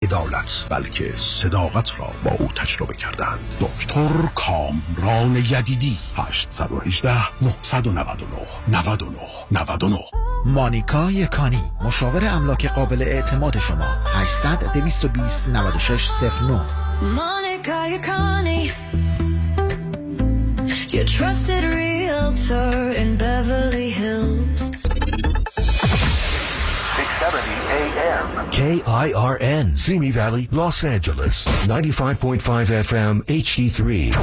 عدالت، بلکه صداقت را با او تجربه کردند. دکتر کامران یدیدی. 818 999 99 99. مانیکا یکانی، مشاور املاک قابل اعتماد شما. 800 220 96 09. Monica Yakani, your trusted realtor in Beverly Hills. 670 AM. KIRN, Simi Valley, Los Angeles. 95.5 FM, HD3.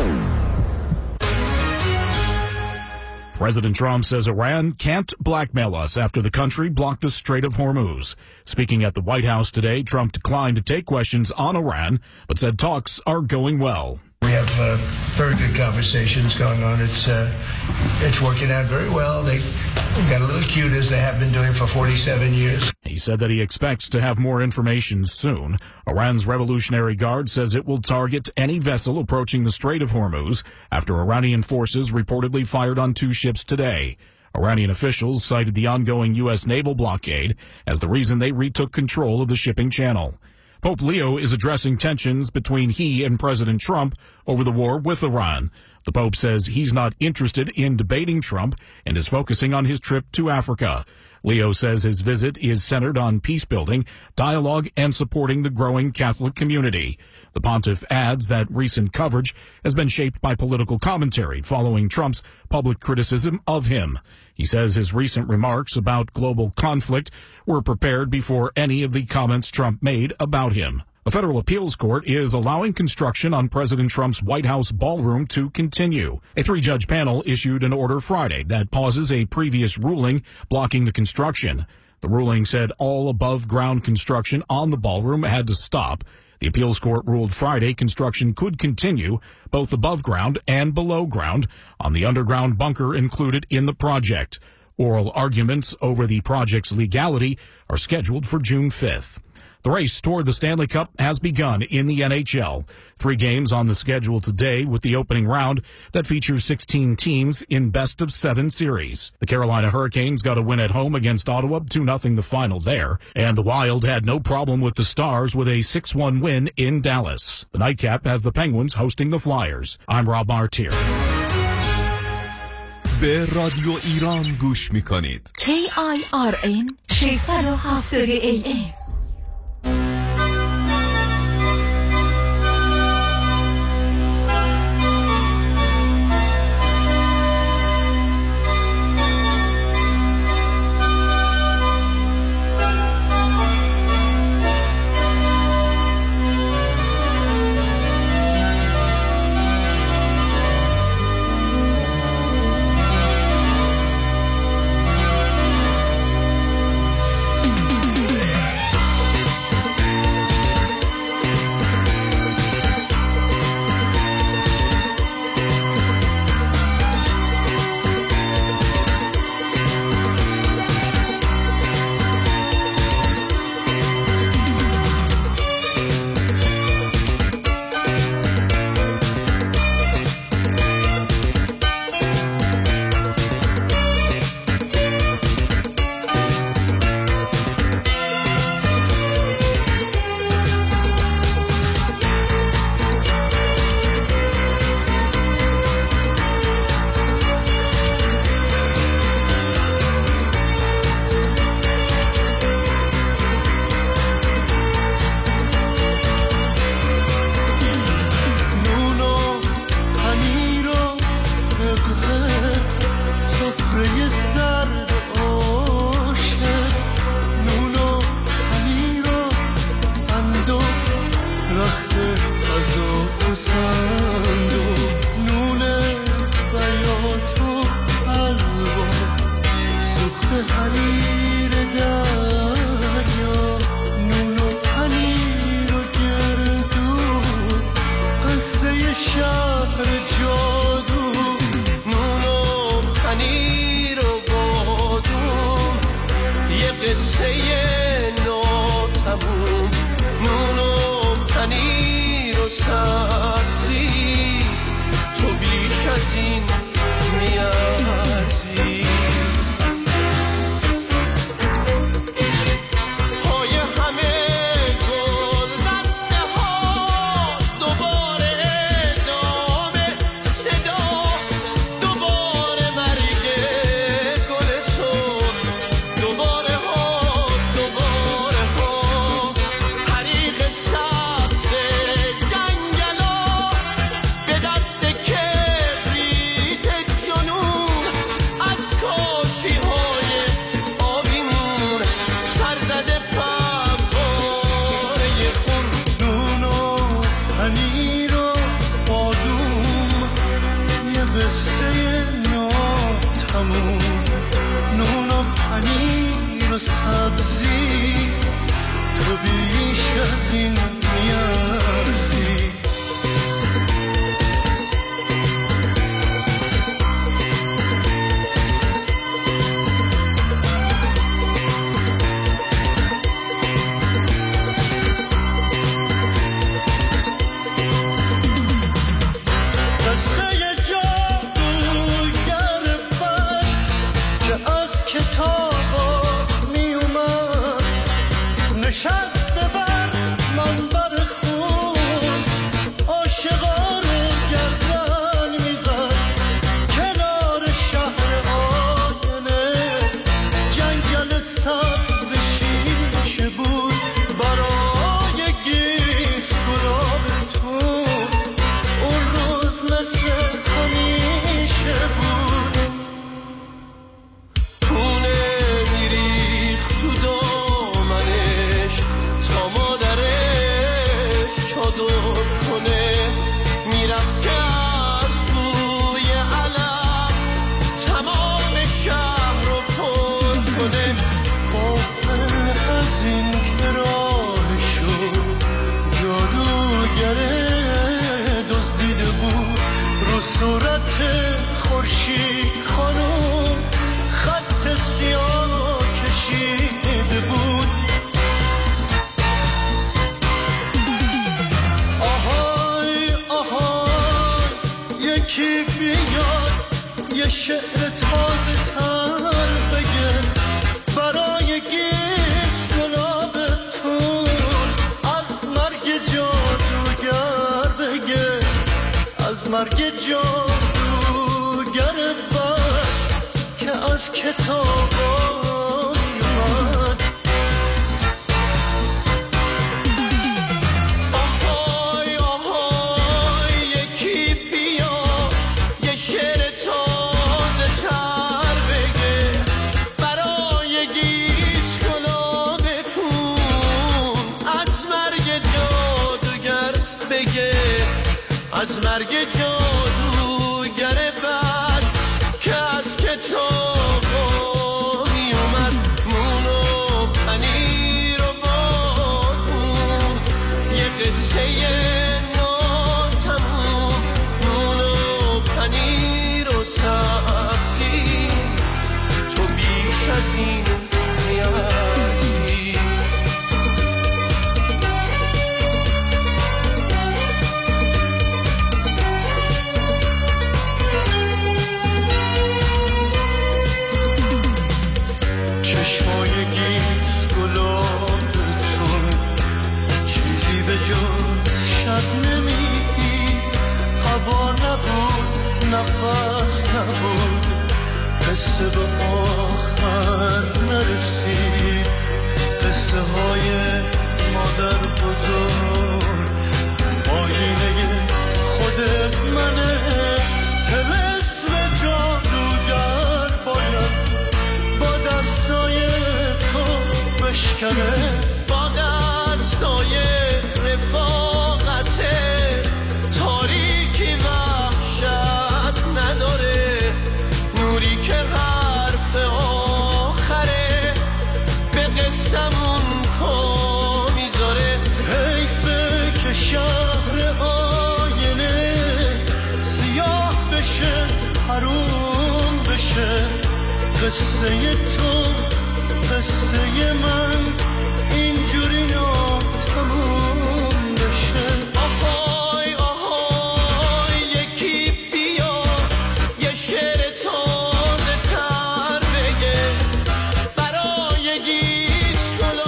President Trump says Iran can't blackmail us after the country blocked the Strait of Hormuz. Speaking at the White House today, Trump declined to take questions on Iran, but said talks are going well. We have very good conversations going on. It's working out very well. They got a little cute, as they have been doing for 47 years. He said that he expects to have more information soon. Iran's Revolutionary Guard says it will target any vessel approaching the Strait of Hormuz after Iranian forces reportedly fired on 2 ships today. Iranian officials cited the ongoing U.S. naval blockade as the reason they retook control of the shipping channel. Pope Leo is addressing tensions between he and President Trump over the war with Iran. The Pope says he's not interested in debating Trump and is focusing on his trip to Africa. Leo says his visit is centered on peace building, dialogue, and supporting the growing Catholic community. The pontiff adds that recent coverage has been shaped by political commentary following Trump's public criticism of him. He says his recent remarks about global conflict were prepared before any of the comments Trump made about him. A federal appeals court is allowing construction on President Trump's White House ballroom to continue. A 3-judge panel issued an order Friday that pauses a previous ruling blocking the construction. The ruling said all above-ground construction on the ballroom had to stop. The appeals court ruled Friday construction could continue both above ground and below ground on the underground bunker included in the project. Oral arguments over the project's legality are scheduled for June 5th. The race toward the Stanley Cup has begun in the NHL. 3 games on the schedule today with the opening round that features 16 teams in best-of-7 series. The Carolina Hurricanes got a win at home against Ottawa, 2-0 the final there, and the Wild had no problem with the Stars with a 6-1 win in Dallas. The nightcap has the Penguins hosting the Flyers. I'm Rob Martier. به رادیو ایران گوش میکنید. KIRN 670 AM. نون و پنیر و سبزی بیاد یه شعر تازه تر بگه برای گیس گلابتون از مرگ جادوگر بگه از مرگ جادوگر بد که از کتابان اومد آهای آهای یکی بیا یه شعر تازه تر بگه برای گیس گلابتون از مرگ جادوگر بگه از مرگ جادوگر بد که از کتابا می اومد مون و پنیر و بارون یه قصه ناتموم مون و پنیر و سبزی تو بیش از این نیازی چشمای گیس گلابتون چیزی به جز شب نمیدی هوا نبود نفس نبود قصه به آخر نرسید قصه های مادر بزرگ آینه خود منه طلسم جادوگر باید با دستای تو بشکنه با دستای رفاقت تاریکی وحشت نداره نوری که حرف آخره به قسمون پا میذاره حیفه که شهر آینه سیاه بشه حروم بشه قصه تو قصه من اینجوری ناتموم بشه آهای آهای یکی بیا یه شعر تازه تر بگه برای گیس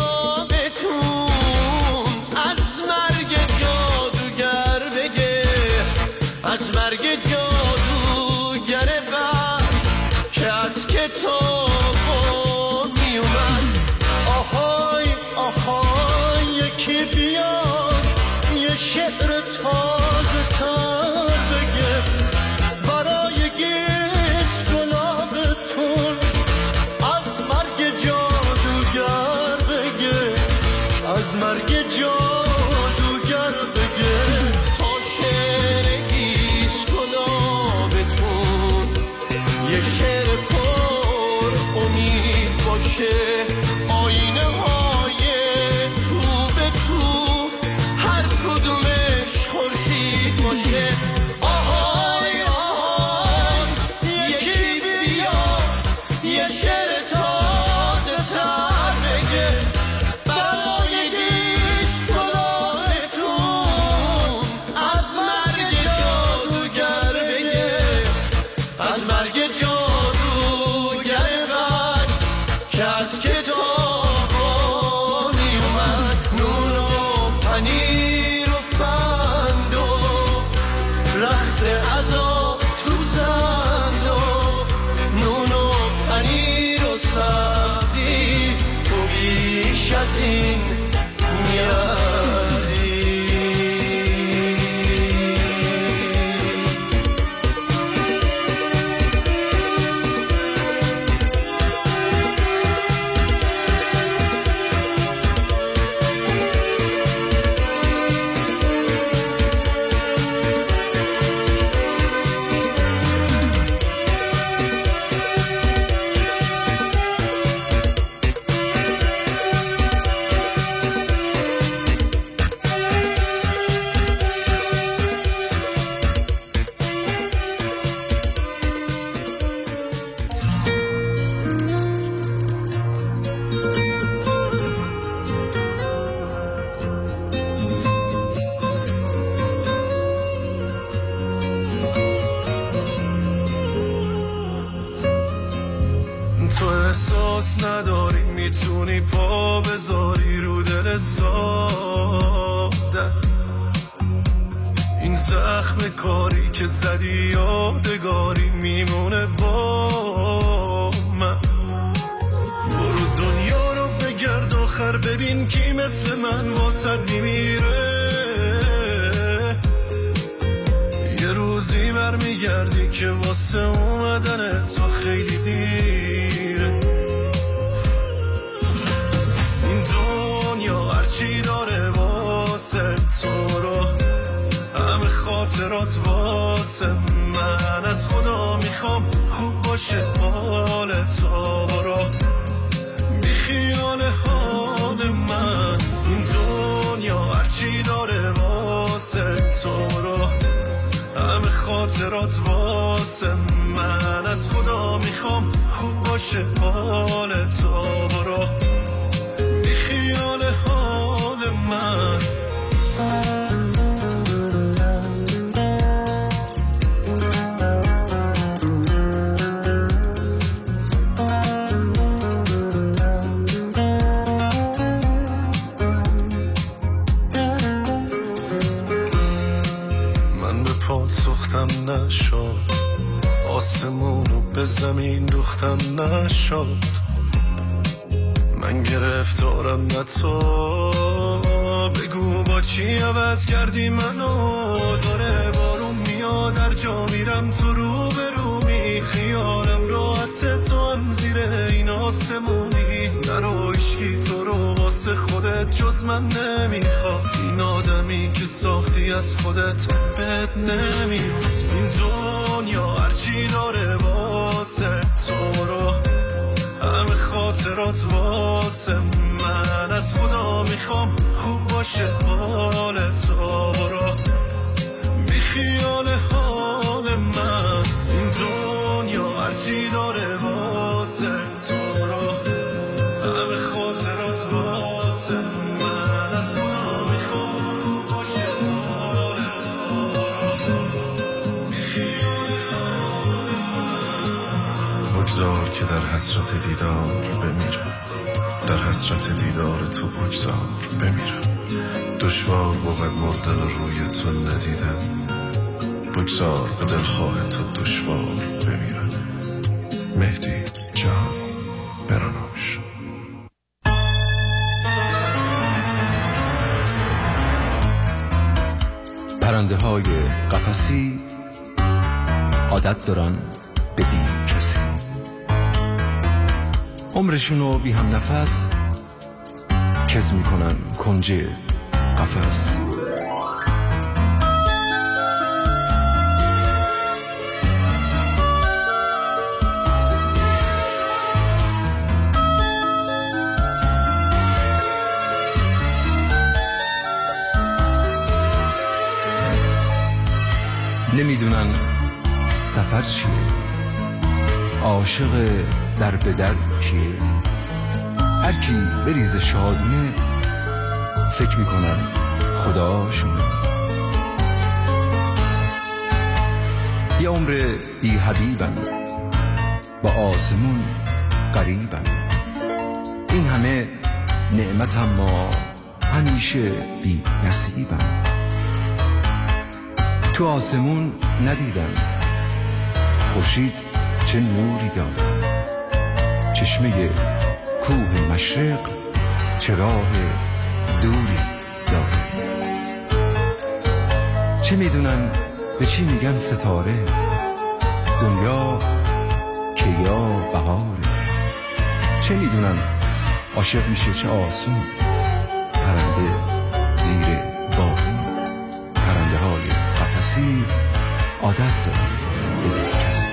گلابتون از مرگ جادوگر بگه از مرگ جادوگر بد که از کتابا می اومد آهای هر کاری که زدی یادگاری میمونه با من. برو دنیا رو بگرد آخر ببین کی مثل من واسد میمیره. یه روزی برمیگردی که واسه اومدن تو خیلی دیره. این دنیا هرچی داره واسه تو رو، همه خاطرات واسه من. از خدا میخوام خوب باشه حال تو، برو بی خیال حال من. این دنیا هرچی داره واسه تو رو، همه خاطرات واسه من. از خدا میخوام خوب باشه حال تو، برو بی خیال حال من. سوختم نشد، آسمونو به زمین دوختم نشد. من گرفتارم نه تو، بگو با چی عوض کردی منو. داره بارون میاد در جا میرم تو رو به رو می، خیالم راحت تو هم زیر این آسمونی. نرو عشقی تو رو واسه خودت جز من نمیخواد. این آدمی که ساختی از خودت بد نمیاد. این دنیا هرچی داره واسه تو رو، همه خاطرات واسه من. از خدا میخوام خوب باشه حال تو، برو بی خیال حال من. این دنیا هرچی داره واسه تو رو، همه خاطرات واسه من. از خدا میخوام خوب باشه حال تو، برو بی خیال حال من. بگذار که در حسرت دیدار بمیرم، در حسرت دیدار تو بگذار بمیرم. دشوار بود مردن روی تو ندیدم، بگذار به دلخواه تو دشوار بمیرم. مهدی جهانی برانوش. پرنده های قفسی عادت دارن به بی کسی، عمرشونو بی هم نفس کز میکنن کنج قفس. نمیدونن سفر چیه، عاشق در به در کیه. هر کی بریز شادونه فکر میکنن خداشونه. یه عمر بی حبیبن، با آسمون قریبن. این همه نعمت اما همیشه بی نصیبن. تو آسمون ندیدن خورشید چه نوری داره، چشمه کوه مشرق چه راه دوری داره. چه میدونن به چی میگن ستاره، دنیا که یا بهاره. چه میدونن عاشق میشه چه آسون، پرنده زیر بارون. پرنده های قفسی عادت دارن به بی کسی.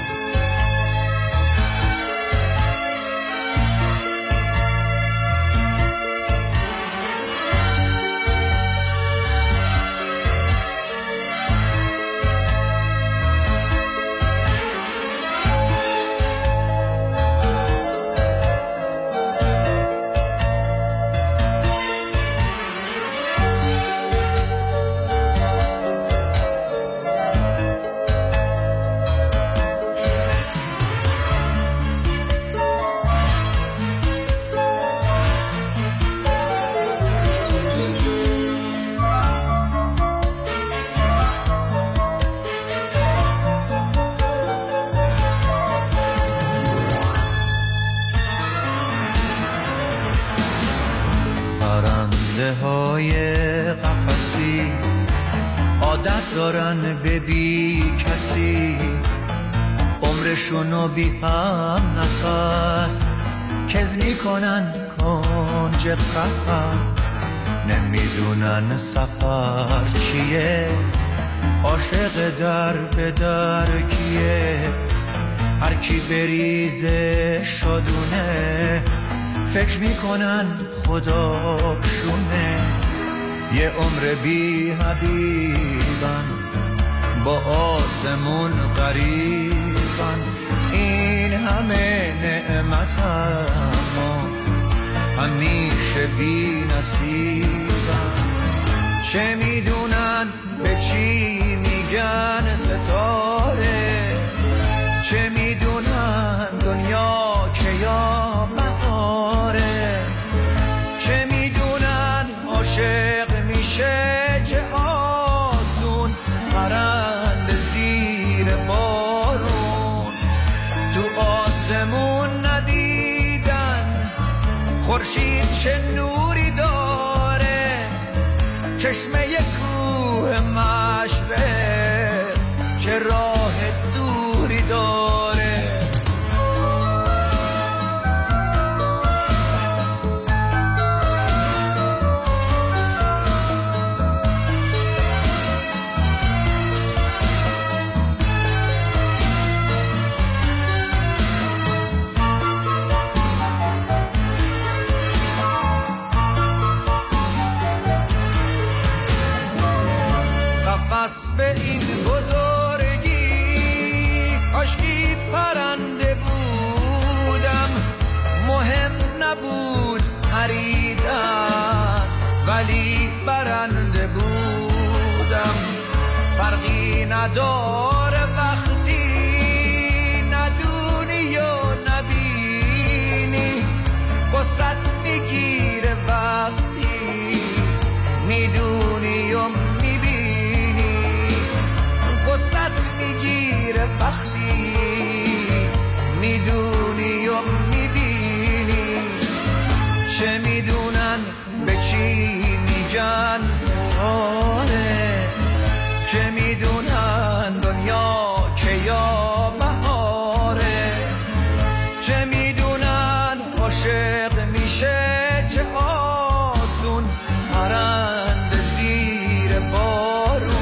کسی عادت دارن به بی کسی عمرشونو بی هم نفس کز میکنن کنج قفس نمیدونن سفر چیه عاشق در به در کیه هر کی بریزه شادونه فکر میکنن خداشونه یه عمر بی حبیبن با آسمون غریبن این همه نعمت اما همیشه بی نصیبن چه میدونن به چی میگن ستاره چه میدونن دنیا که یا بهاره چه میدونن عاشق میشه چه آسون پرند زیر بارون تو آسمون ندیدن خورشید چه نوری داره چشمه کوه مشرق چه راه دوری داره قفس به این بزرگی کاشکی پرنده بودم مهم نبود پریدن ولی برنده بودم فرقی نداره وقتی ندونی و نبینی قصت میگیره وقتی میدونی و میگیره وقتی میدونی و میبینی چه میدونن به چی میگن ستاره چه میدونن دنیا که یا بهاره چه میدونن عاشق میشه چه آسون پرند زیر بارون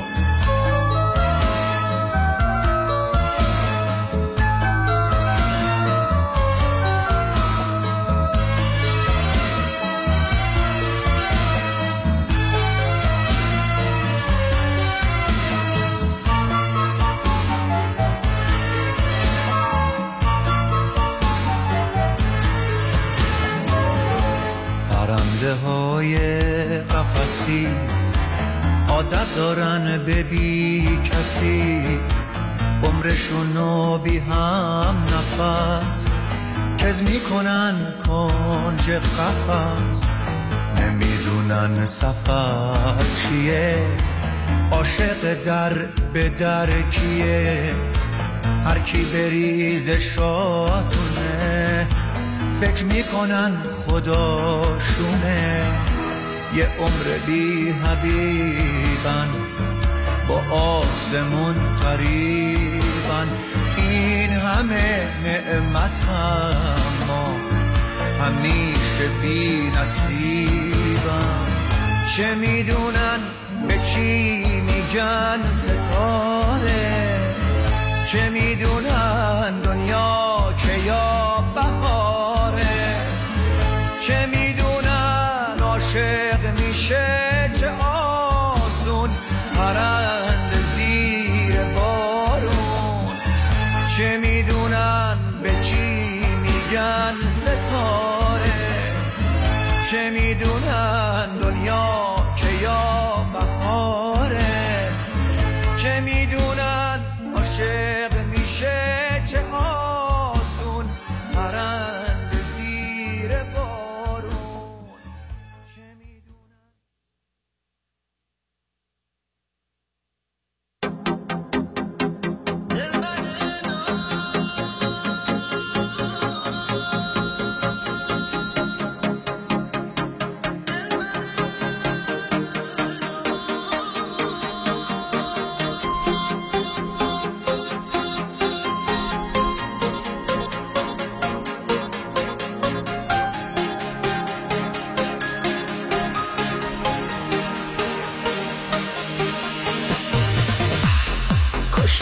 پرنده های قفسی عادت دارن به بی کسی عمرشونو بی هم نفس کز میکنن کنج قفس نمیدونن سفر چیه عاشق در به در کیه هر کی بریز شاتونه فکر میکنن خداشونه یه عمر بی حبیبن با آسمون قریبن این همه نعمت اما همیشه بی نصیبن چه میدونن به چی میگن ستاره چه میدونن دنیا که یا بهاره چه میدونن عاشق میشه چه آسون پرند زیر بارون چه میدونن به چی میگن ستاره چه میدونن دنیا که یا بهاره چه میدونن عاشق میشه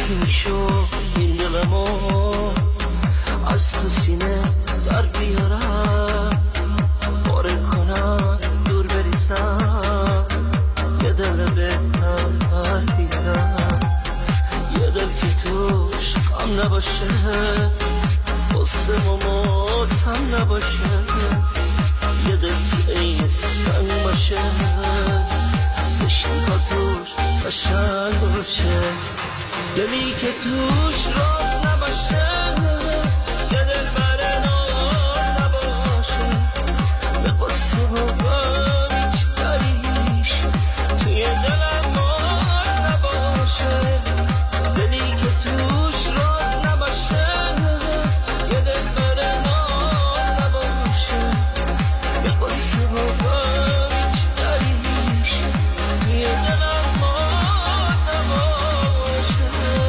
کاشکی میشد این دلمو از تو سینه در بیارم، پاره کنم دور بریزم، یه دل بهتر بیارم، یه دل که توش غم نباشه، قصه و ماتم نباشه، یه دل که این سنگ باشه، زشتی ها توش قشنگ باشه، دلی که توش راز نباشه، یه دل بر ناز نباشه، به قصه و غم هیچ دریش توی دلم ماز نباشه، دلی که توش راز نباشه، یه دل بر ناز نباشه، به قصه و غم هیچ دریش توی دلم ماز نباشه.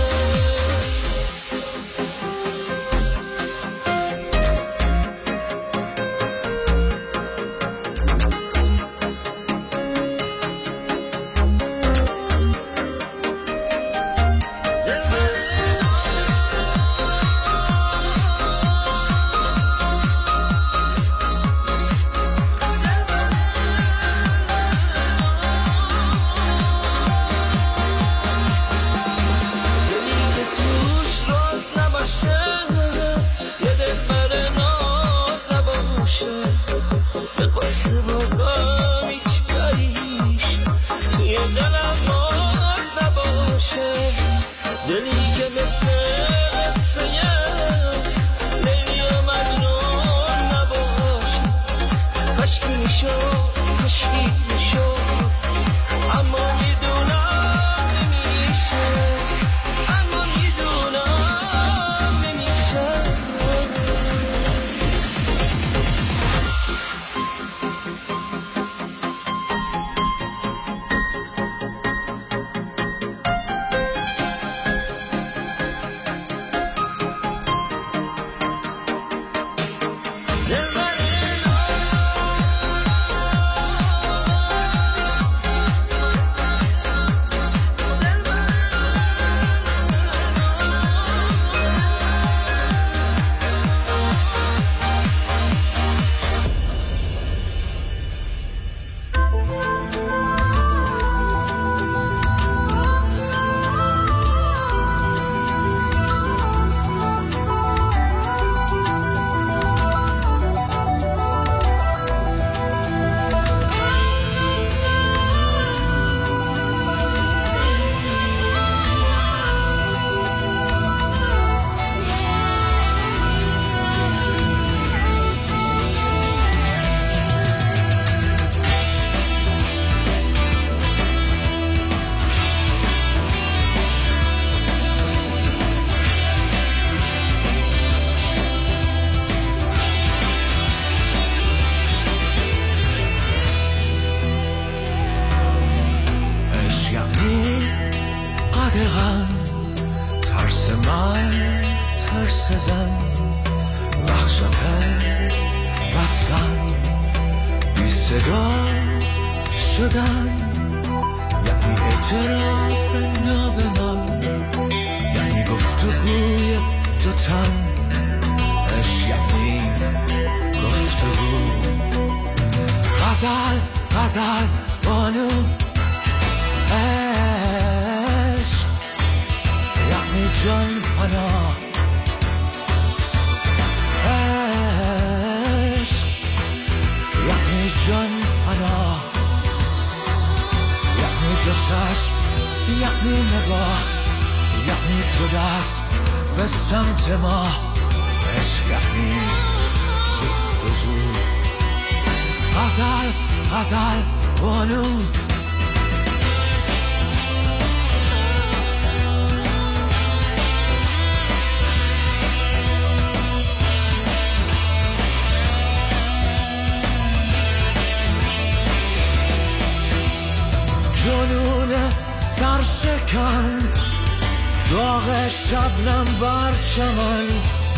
داغ شبنم بر چمن،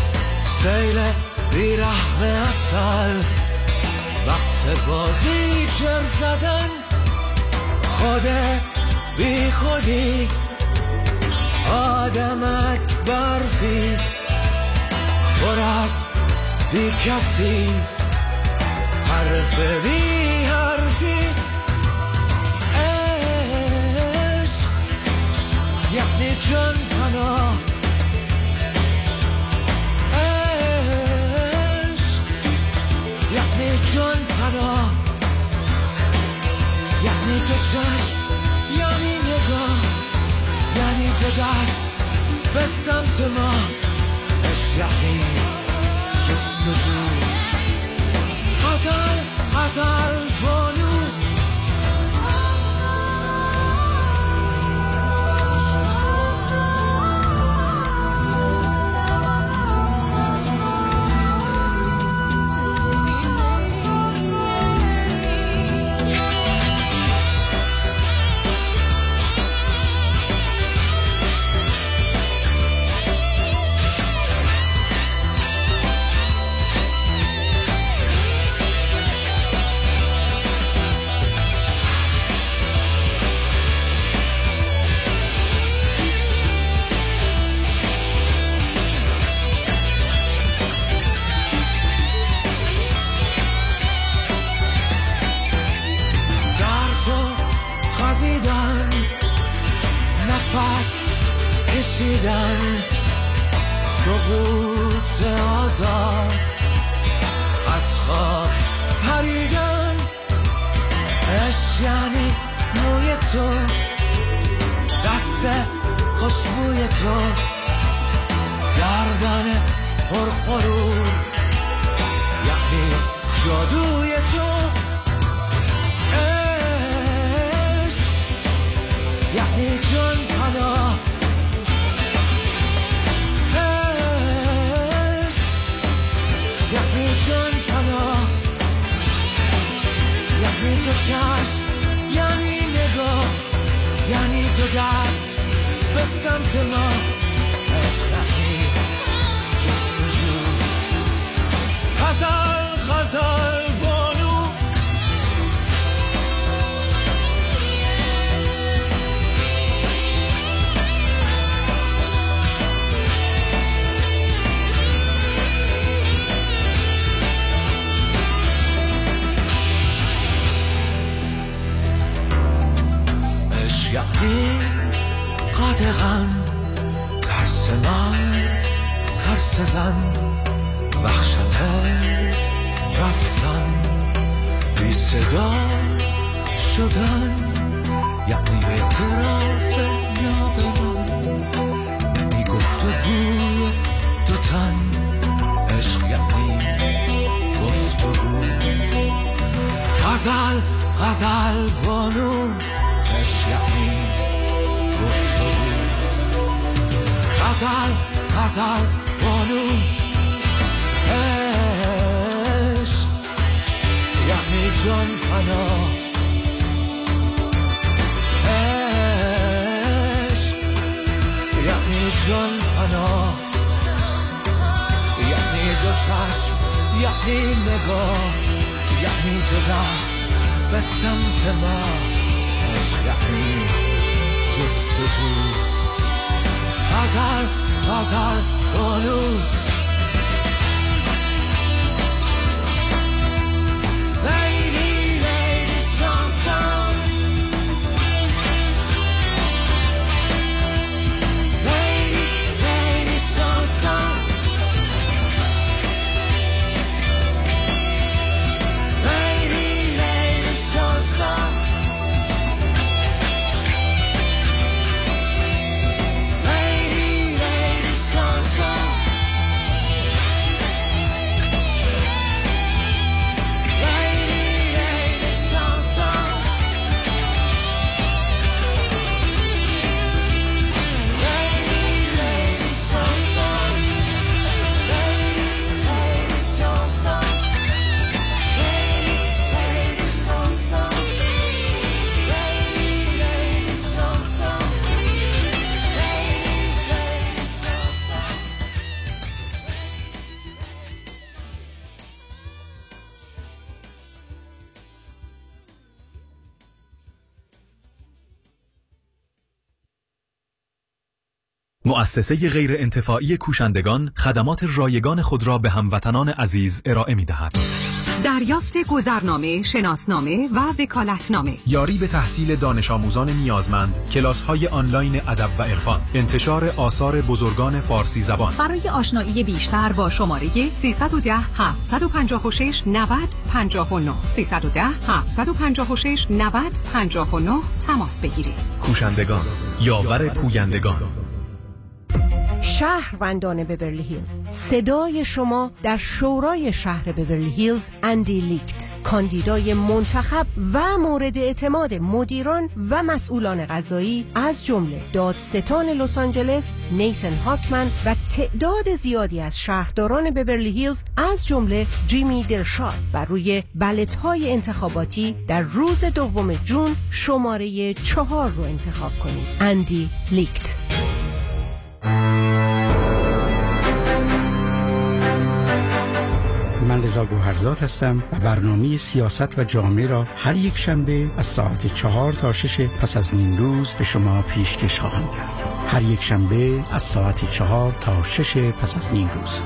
سیل بیرحم اصل، وقت بازی جر زدن، خود بی خودی آدم بی کسی حرف بی حرفی عشق یعنی جان پناه عشق یعنی جان پناه یعنی تو چشم یعنی نگاه یعنی تو دست به سمت ما عشق یعنی جستجو غزل غزل بانو سقوط آزاد از خواب پریدن عشق یعنی موی تو دست خوشبوی تو گردن پرغرور یعنی جادوی تو عشق یعنی جان پناه یعنی جان پناه یعنی تو چشم یعنی نگاه یعنی تو دست به سمت ما عشق یعنی جستجو غزل غزل بانو یعنی قدغن ترس مرد ترس زن وحشت رفتن بی صدا شدن یعنی اعتراف نابران یعنی گفتگوی دو تن عشق یعنی گفتگو غزل غزل بانو عشق یعنی گفتگو غزل غزل بانو عشق یعنی جان پناه عشق یعنی جان پناه یعنی دو چشم یعنی نگاه یعنی تو دست به سمت ما عشق یعنی جستجو غزل غزل بانو لیلی لیلی شانسان لیلی لیلی شانسان لیلی لیلی شانسان لیلی لیلی شانسان مؤسسه غیر انتفاعی کوشندگان خدمات رایگان خود را به هموطنان عزیز ارائه می‌دهد. دریافت گذرنامه، شناسنامه و وکالتنامه، یاری به تحصیل دانش آموزان نیازمند، کلاس‌های آنلاین ادب و عرفان، انتشار آثار بزرگان فارسی زبان. برای آشنایی بیشتر با شماره 310 756 90 59 310 756 90 59 تماس بگیرید. کوشندگان، یاور پویندگان. شهروندان بیورلی هیلز، صدای شما در شورای شهر بیورلی هیلز اندی لیکت، کاندیدای منتخب و مورد اعتماد مدیران و مسئولان قضایی از جمله دادستان لس آنجلس نیتن هاکمن و تعداد زیادی از شهرداران بیورلی هیلز از جمله جیمی درشاد بر روی بلت‌های انتخاباتی در روز 2 جون شماره 4 رو انتخاب کنید. اندی لیکت. من رضا گوهرزاد هستم و برنامه سیاست و جامعه را هر یک شنبه از ساعت 4 تا 6 پس از نیم روز به شما پیشکش خواهم کرد. هر یک شنبه از ساعت 4 تا 6 پس از نیم روز.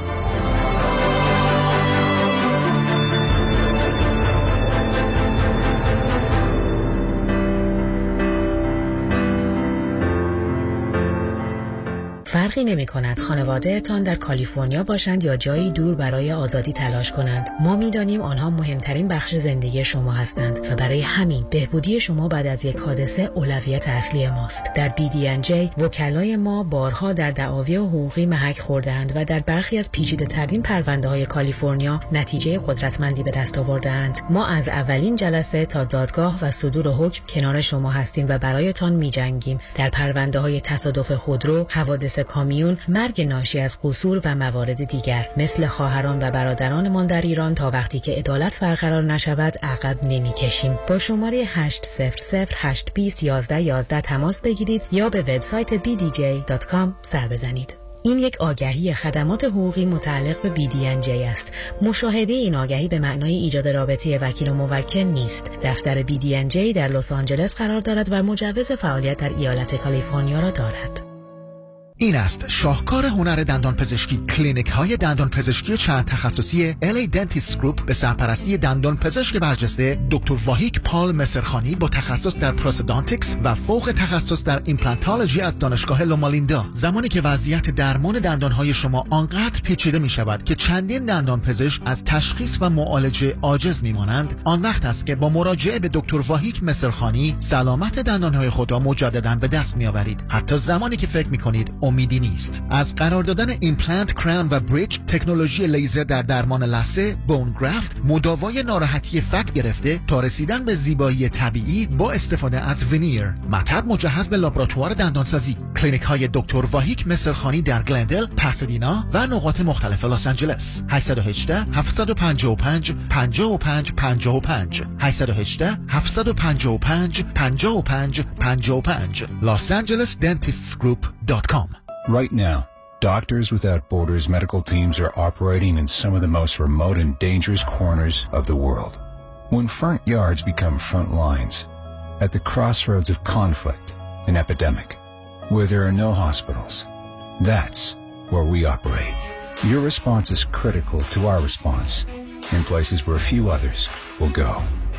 فرقی نمی کند خانواده تان در کالیفرنیا باشند یا جایی دور برای آزادی تلاش کنند. ما می دانیم آنها مهمترین بخش زندگی شما هستند و برای همین بهبودی شما بعد از یک حادثه اولویت اصلی ماست. در BD&J وکلای ما بارها در دعاوی حقوقی محک خوردند و در برخی از پیچیده‌ترین پرونده‌های کالیفرنیا نتیجه قدرتمندی به دست آوردند. ما از اولین جلسه تا دادگاه و صدور حکم کنار شما هستیم و برایتان می‌جنگیم. در پرونده‌های تصادف خودرو، حوادث کامیون، مرگ ناشی از قصور و موارد دیگر. مثل خواهران و برادرانمان در ایران تا وقتی که عدالت برقرار نشود عقب نمی‌کشیم. با شماره 800-820-1111 تماس بگیرید یا به وبسایت bdj.com سر بزنید. این یک آگهی خدمات حقوقی متعلق به BD&J است. مشاهده این آگهی به معنای ایجاد رابطه وکیل و موکل نیست. دفتر BD&J در لس آنجلس قرار دارد و مجوز فعالیت در ایالت کالیفرنیا را دارد. این است شاهکار هنر دندان پزشکی. کلینیک های دندان پزشکی چند تخصصی LA Dentist Group به سرپرستی دندان پزشک برجسته دکتر واهیک پال مسرخانی با تخصص در پروستودانتیکس و فوق تخصص در ایمپلانتولوژی از دانشگاه لومالیندا. زمانی که وضعیت درمان دندان های شما آنقدر پیچیده می شود که چندین دندان پزشک از تشخیص و معالجه عاجز می مانند، آن وقت است که با مراجعه به دکتر واهیک مسرخانی سلامت دندان های خود را مجددا به دست می آورید، حتی زمانی که فکر می کنید امیدی نیست. از قرار دادن ایمپلنت، کراون و بریج، تکنولوژی لیزر در درمان لثه، بون گرافت، مداوای ناراحتی فک گرفته تا رسیدن به زیبایی طبیعی با استفاده از ونیر. مطب مجهز به لابراتوار دندانسازی. کلینیک های دکتر واهیک مسرخانی در گلندل، پاسادینا و نقاط مختلف لس آنجلس. 818 755 55 55 818 755 55 55 losangelesdentistsgroup.com. Right now, Doctors Without Borders medical teams are operating in some of the most remote and dangerous corners of the world. When front yards become front lines, at the crossroads of conflict and epidemic, where there are no hospitals, that's where we operate. Your response is critical to our response in places where few others will go.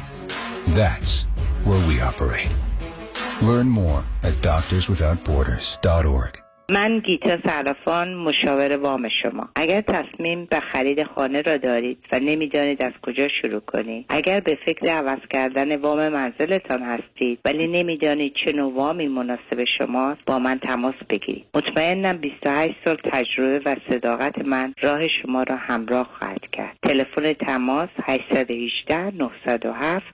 That's where we operate. Learn more at doctorswithoutborders.org. من گیتا صرافان، مشاور وام شما. اگر تصمیم به خرید خانه را دارید و نمیدانید از کجا شروع کنید، اگر به فکر عوض کردن وام منزلتان هستید ولی نمیدانید چه نوع وامی مناسب شماست، با من تماس بگیرید. مطمئنم 28 سال تجربه و صداقت من راه شما را همراه خواهد کرد. تلفن تماس 818 907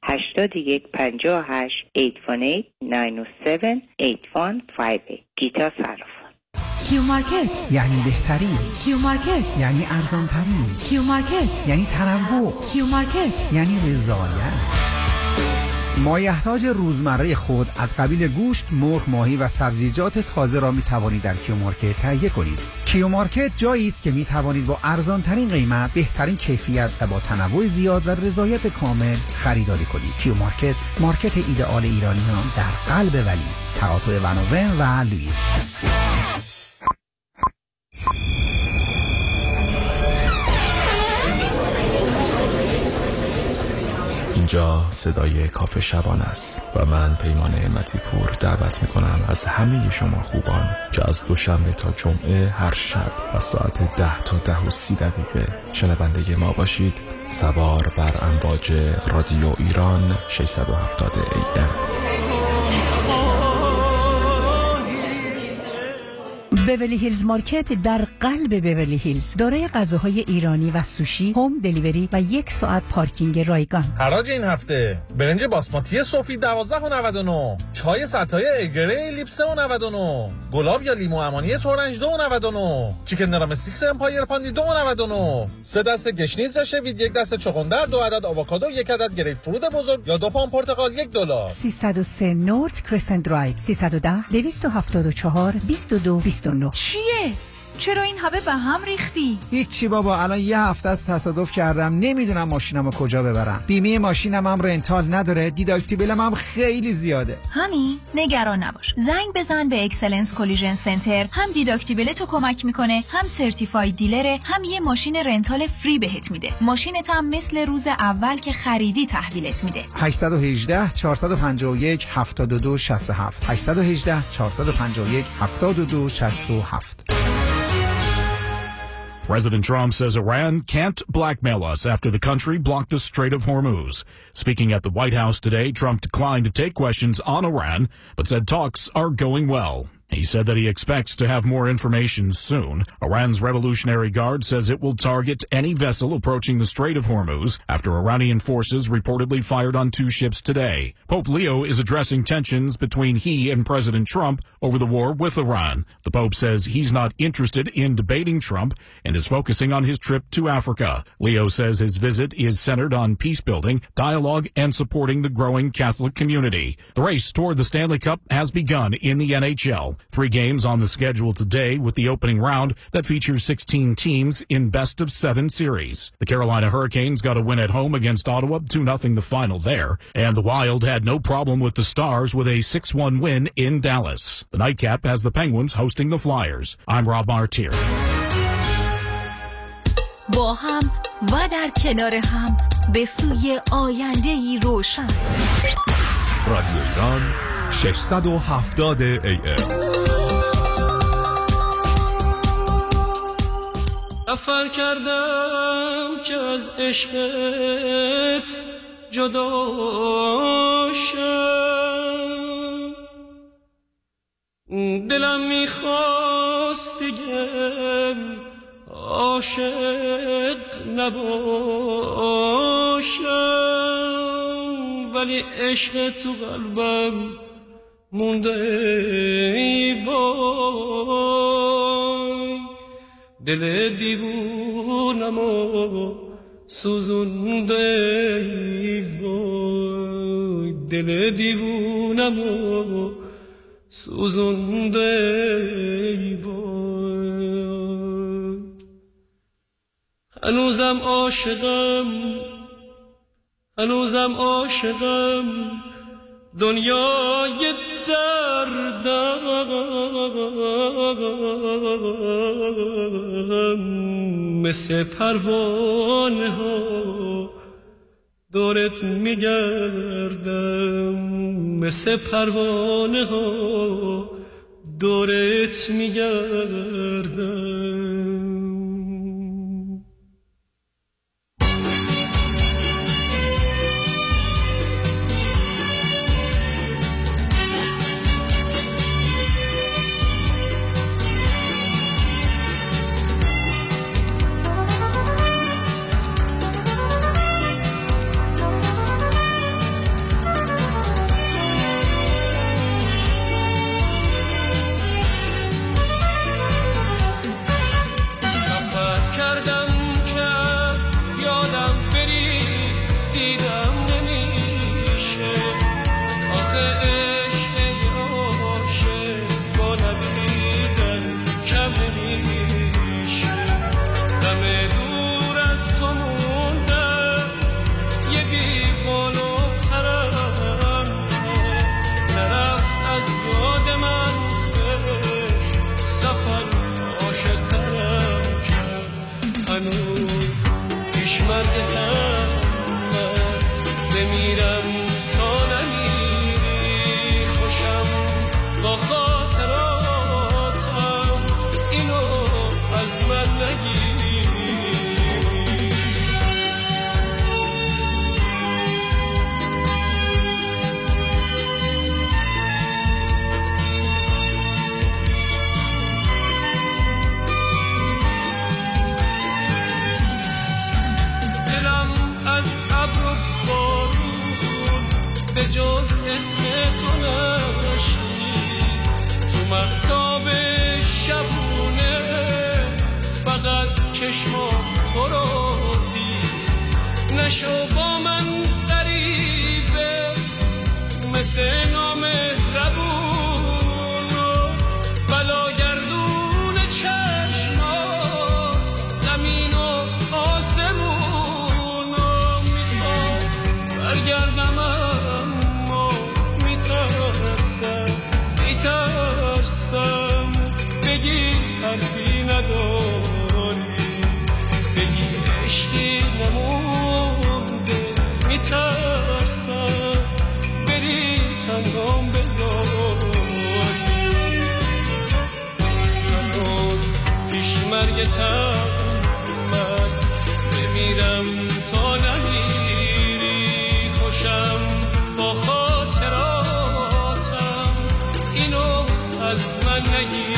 8158 818 907 8158. گیتا صرافان. کیو مارکت یعنی بهترین، کیو مارکت یعنی ارزان ترین، کیو مارکت یعنی تنوع، کیو مارکت یعنی رضایت. مایحتاج روزمره خود از قبیل گوشت، مرغ، ماهی و سبزیجات تازه را می توانید در کیو مارکت تهیه کنید. کیو مارکت جایی است که می توانید با ارزان ترین قیمت، بهترین کیفیت و با تنوع زیاد و رضایت کامل خریداری کنید. کیو مارکت، مارکت ایدئال ایرانیان در قلب ولی، تقاطع ونوون و لوئیس. اینجا صدای کافه شبان است و من پیمان نعمتی پور دعوت میکنم از همه شما خوبان که از دوشنبه تا جمعه هر شب از ساعت 10 تا 10:30 شنونده ما باشید. سوار بر امواج رادیو ایران 670 AM. بیولی هیلز مارکت در قلب بیولی هیلز دارای غذاهای ایرانی و سوشی، هوم دلیوری و 1 ساعت پارکینگ رایگان. حراج این هفته برنج باسماتی صوفی 12.99، چای ستای اگری لیپس 99، گلاب یا لیمو امانی تورنج 2.99، چیکن درامستیکس امپایر پاندی 2.99، 3 دسته گشنیز شوید، 1 دسته چغندر، 2 عدد آووکادو، 1 عدد گریپ فروت بزرگ یا 2 پام پرتقال $1. 303 نورت کرسنت درایو 310 274 2229. چیه؟ چرا این همه به هم ریختی؟ هیچی بابا، الان یه هفته از تصادف کردم، نمیدونم ماشینمو کجا ببرم. بیمه ماشینم هم رنتال نداره، دیداکتیبلم هم خیلی زیاده. همین؟ نگران نباش. زنگ بزن به اکسلنس کلیژن سنتر، هم دیداکتیبلتو کمک میکنه، هم سرتیفاید دیلره، هم یه ماشین رنتال فری بهت میده. ماشینت هم مثل روز اول که خریدی تحویلت میده. 818 451 7267 818 451 7267. President Trump says Iran can't blackmail us after the country blocked the Strait of Hormuz. Speaking at the White House today, Trump declined to take questions on Iran, but said talks are going well. He said that he expects to have more information soon. Iran's Revolutionary Guard says it will target any vessel approaching the Strait of Hormuz after Iranian forces reportedly fired on 2 ships today. Pope Leo is addressing tensions between he and President Trump over the war with Iran. The Pope says he's not interested in debating Trump and is focusing on his trip to Africa. Leo says his visit is centered on peace building, dialogue, and supporting the growing Catholic community. The race toward the Stanley Cup has begun in the NHL. 3 games on the schedule today with the opening round that features 16 teams in best-of-7 series. The Carolina Hurricanes got a win at home against Ottawa, 2-0 the final there, and the Wild had no problem with the Stars with a 6-1 win in Dallas. The nightcap has the Penguins hosting the Flyers. I'm Rob Martier. با هم و در کنار هم به سوی آینده‌ای روشن. رادیو ایران 670 AM. سفر کردم که از عشقت جدا شم، دلم میخواست دیگه عاشق نباشم، ولی عشق تو قلبم مونده ای وای، دل دیوونمو سوزونده ای وای، دل دیوونمو سوزونده ای وای، هنوزم عاشقم دنیای دردم، مثل پروانه ها دورت میگردم، مثل پروانه ها دورت میگردم. با خاطراتم اینو از من نگیر. به جز اسم تو نشید تو مهتاب شبونه، فقط چشمم تو رو دید. نشو با من غریبه مثل نامهربون و بلاگردون چشمات زمین و آسمون و میخوام برگردم میترسم بگی حرفی نداری، بگی عشقی نمونده. میترسم بری تنهام بذاری، هنوز پیش مرگتم من بمیرم تا نمیری. خوشم با خاطراتم اینو از من نگیری.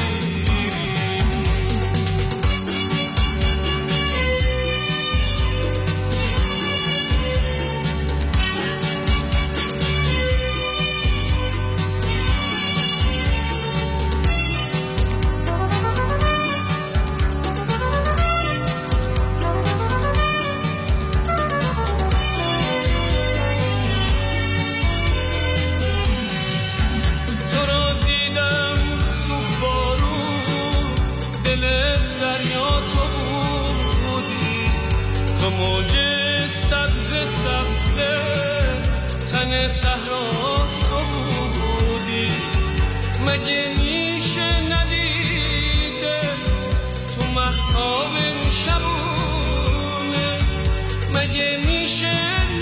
صحرا تو بودی، مگه میشه ندیده تو مهتاب شبونه، مگه میشه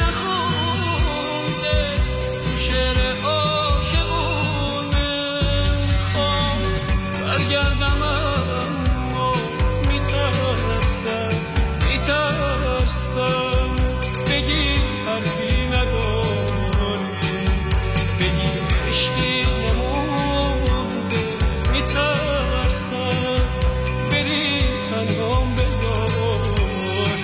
نخونده تو شعر عاشقونه. میخوام برگردم اما میترسم بگی حرفی نداری، بگی عشقی نمونده. میترسم بری تنهام بذاری،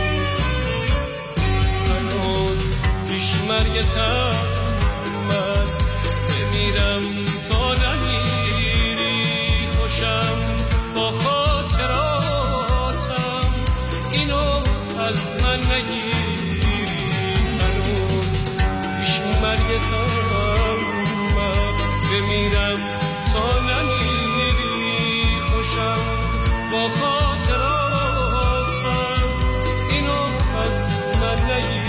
هنوز پیش مرگتم من بمیرم تا نمیری. خوشم با خاطراتم اینو از من نگیر. مرگتم من بمیرم تا نمیری. خوشم با خاطراتم اینو از من نگیر.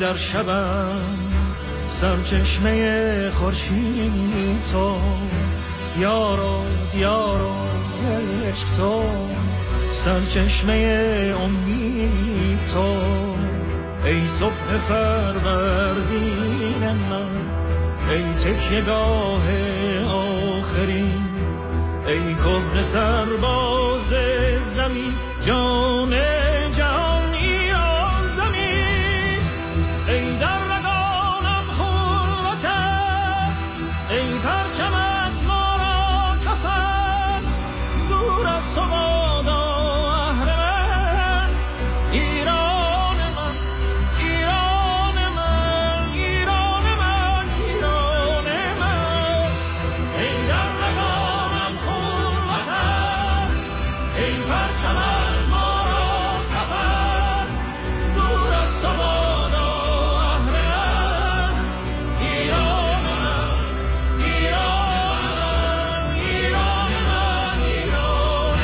در شبم سرچشمه خورشید تو، یارو دیارو عشق تو، سرچشمه امید تو، ای صبح فروردین من، ای تکیه‌گاه آخرین، ای کهنه سرباز زمین، جان جهان ایران زمین، ای در رگانم خون وطن، ای پرچمت ما را کفن، دور از تو بادا اهل من، ایران من، ایران من، ایران من، ایران من، ای در رگانم خون وطن، ای پرچمت ما را کفن، دور از تو بادا اهل من، ایران من، ایران من، ایران من، ایران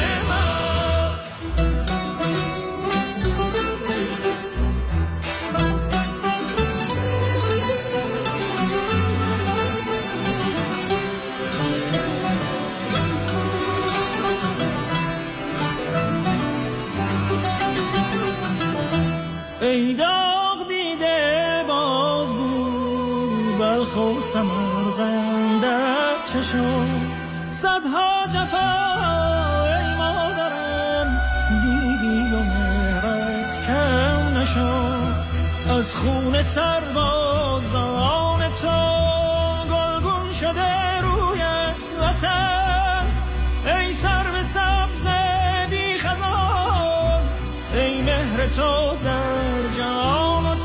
ای داغ دیده بازگو بلخ و سمرقندت چشم، صدها جفا ای مادرم، دیدی و مهرت کم نشد، از خون سربازان تو گلگون شده رویت وطن، ای سرو سبز بی خزان، ای مهر تو در جان و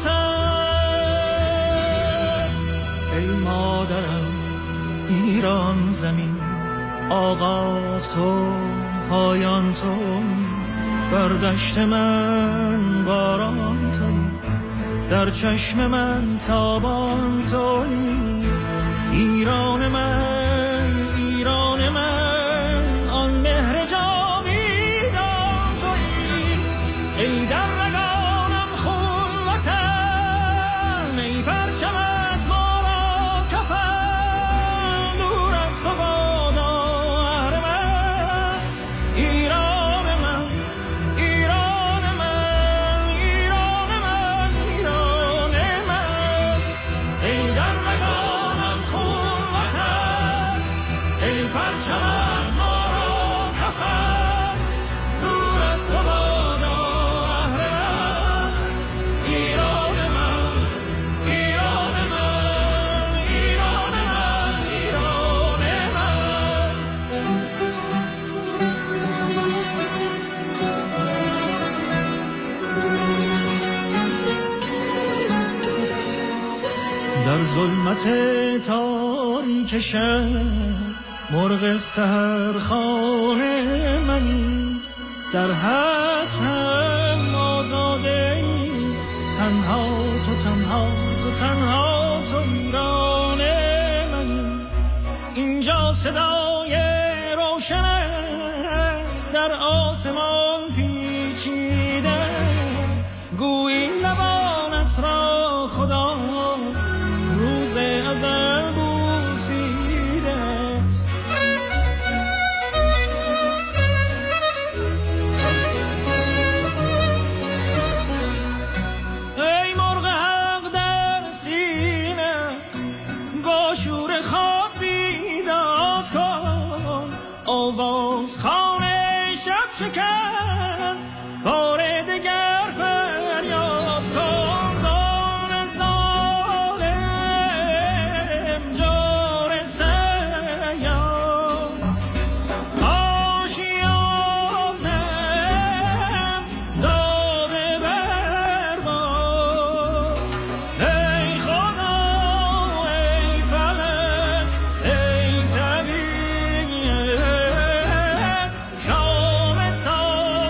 تن، ای مادرم ایران زمین، آغاز تو پایان تو، بر دشت من باران تویی، در چشم من تابان تویی، ایران من، ایران من، آن مهر جاویدان تویی، ای در رگانم خون وطن، ای پرچمت ما را کفن، دور از تو بادا اهل من، ایران من، ایران من، ایران من، ایران من، ای در رگانم خون وطن، ای پرچمت ما را کفن، دور از تو بادا اهل من، ایران من، ایران من، ایران من، ایران من. در ظلمت تاریک شب مرغ سحرخانه منی، در حسرم آزاده ای، تنها تو، تنها تو، تنها تو ایران منی، اینجا صدای روشنت در آسمان پیچیده است، گویی لبانت را خدا روز ازل بوسیده است. ای مرغ حق در سینت با شور خواب بیداد کن، آواز خانه شب شکن، بار دگر فریاد کن، زان ظالم جار سیاد، آشیانم داده برباد، ای خدا ای فلک ای طبیعت، شام تا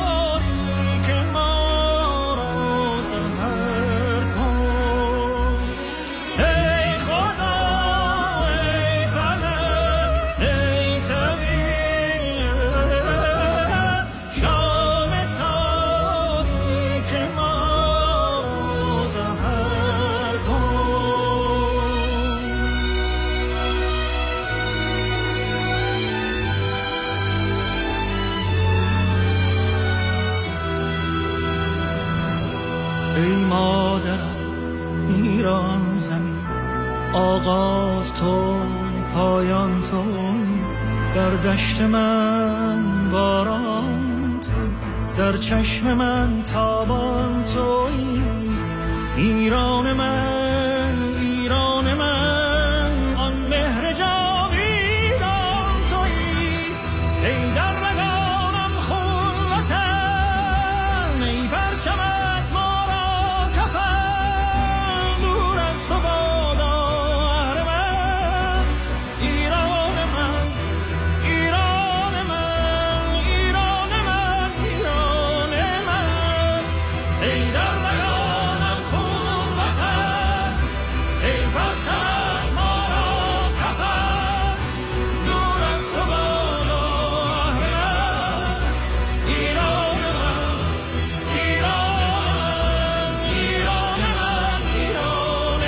آغاز تو، پایان تو، در دشت من باران تو، در چشم من تابان تویی. ایران من، ایران من، آن مهر جاویدان تویی. ای در رگانم خون وطن، ای پرچمت ما را کفن، دور از تو بادا اهرمن. ایران من، ایران من، ایران من، ایران من. ای در رگانم خون وطن، ای پرچمت ما را کفن، دور از تو بادا اهرمن. ایران من، ایران من، ایران من، ایران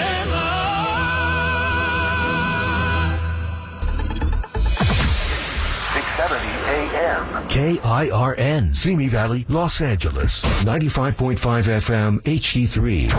AM. KIRN, Simi Valley, Los Angeles. 95.5 FM, HD3.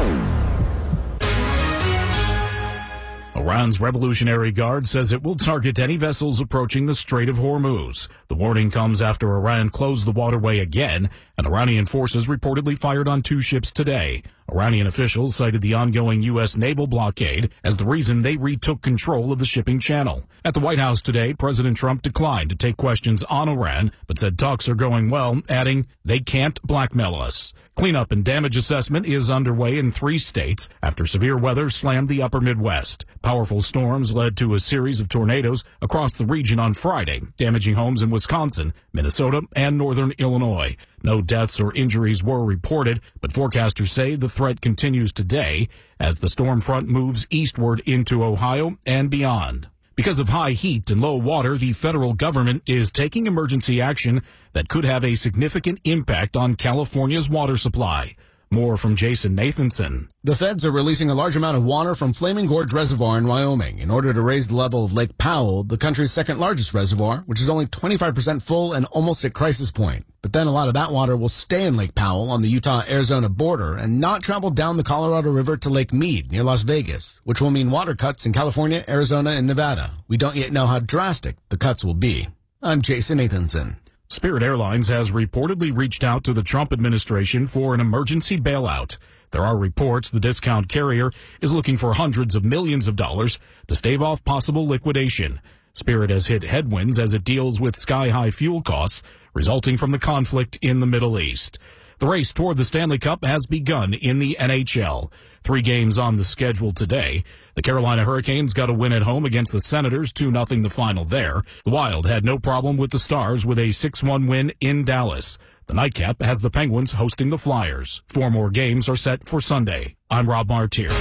Iran's Revolutionary Guard says it will target any vessels approaching the Strait of Hormuz. The warning comes after Iran closed the waterway again, and Iranian forces reportedly fired on 2 ships today. Iranian officials cited the ongoing U.S. naval blockade as the reason they retook control of the shipping channel. At the White House today, President Trump declined to take questions on Iran, but said talks are going well, adding, "They can't blackmail us." Cleanup and damage assessment is underway in 3 states after severe weather slammed the upper Midwest. Powerful storms led to a series of tornadoes across the region on Friday, damaging homes in Wisconsin, Minnesota, and northern Illinois. No deaths or injuries were reported, but forecasters say the threat continues today as the storm front moves eastward into Ohio and beyond. Because of high heat and low water, the federal government is taking emergency action that could have a significant impact on California's water supply. More from Jason Nathanson. The feds are releasing a large amount of water from Flaming Gorge Reservoir in Wyoming in order to raise the level of Lake Powell, the country's second largest reservoir, which is only 25% full and almost at crisis point. But then a lot of that water will stay in Lake Powell on the Utah-Arizona border and not travel down the Colorado River to Lake Mead near Las Vegas, which will mean water cuts in California, Arizona, and Nevada. We don't yet know how drastic the cuts will be. I'm Jason Nathanson. Spirit Airlines has reportedly reached out to the Trump administration for an emergency bailout. There are reports the discount carrier is looking for hundreds of millions of dollars to stave off possible liquidation. Spirit has hit headwinds as it deals with sky-high fuel costs resulting from the conflict in the Middle East. The race toward the Stanley Cup has begun in the NHL. 3 games on the schedule today. The Carolina Hurricanes got a win at home against the Senators, 2-0 the final there. The Wild had no problem with the Stars with a 6-1 win in Dallas. The nightcap has the Penguins hosting the Flyers. 4 more games are set for Sunday. I'm Rob Martier.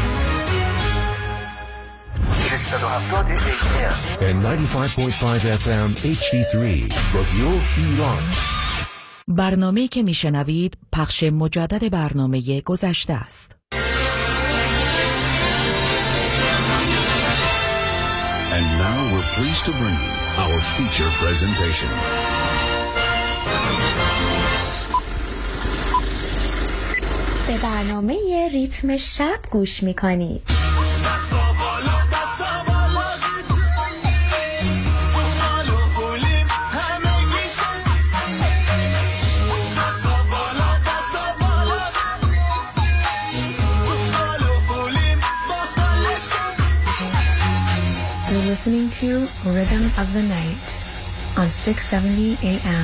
And 95.5 FM HD3 رادیو ایران. برنامه‌ای که میشنوید پخش مجدد برنامه گذشته است. And now we're pleased to bring you our feature presentation. به برنامه ریتم شب گوش می‌کنید. You're listening to Rhythm of the Night on 670 AM.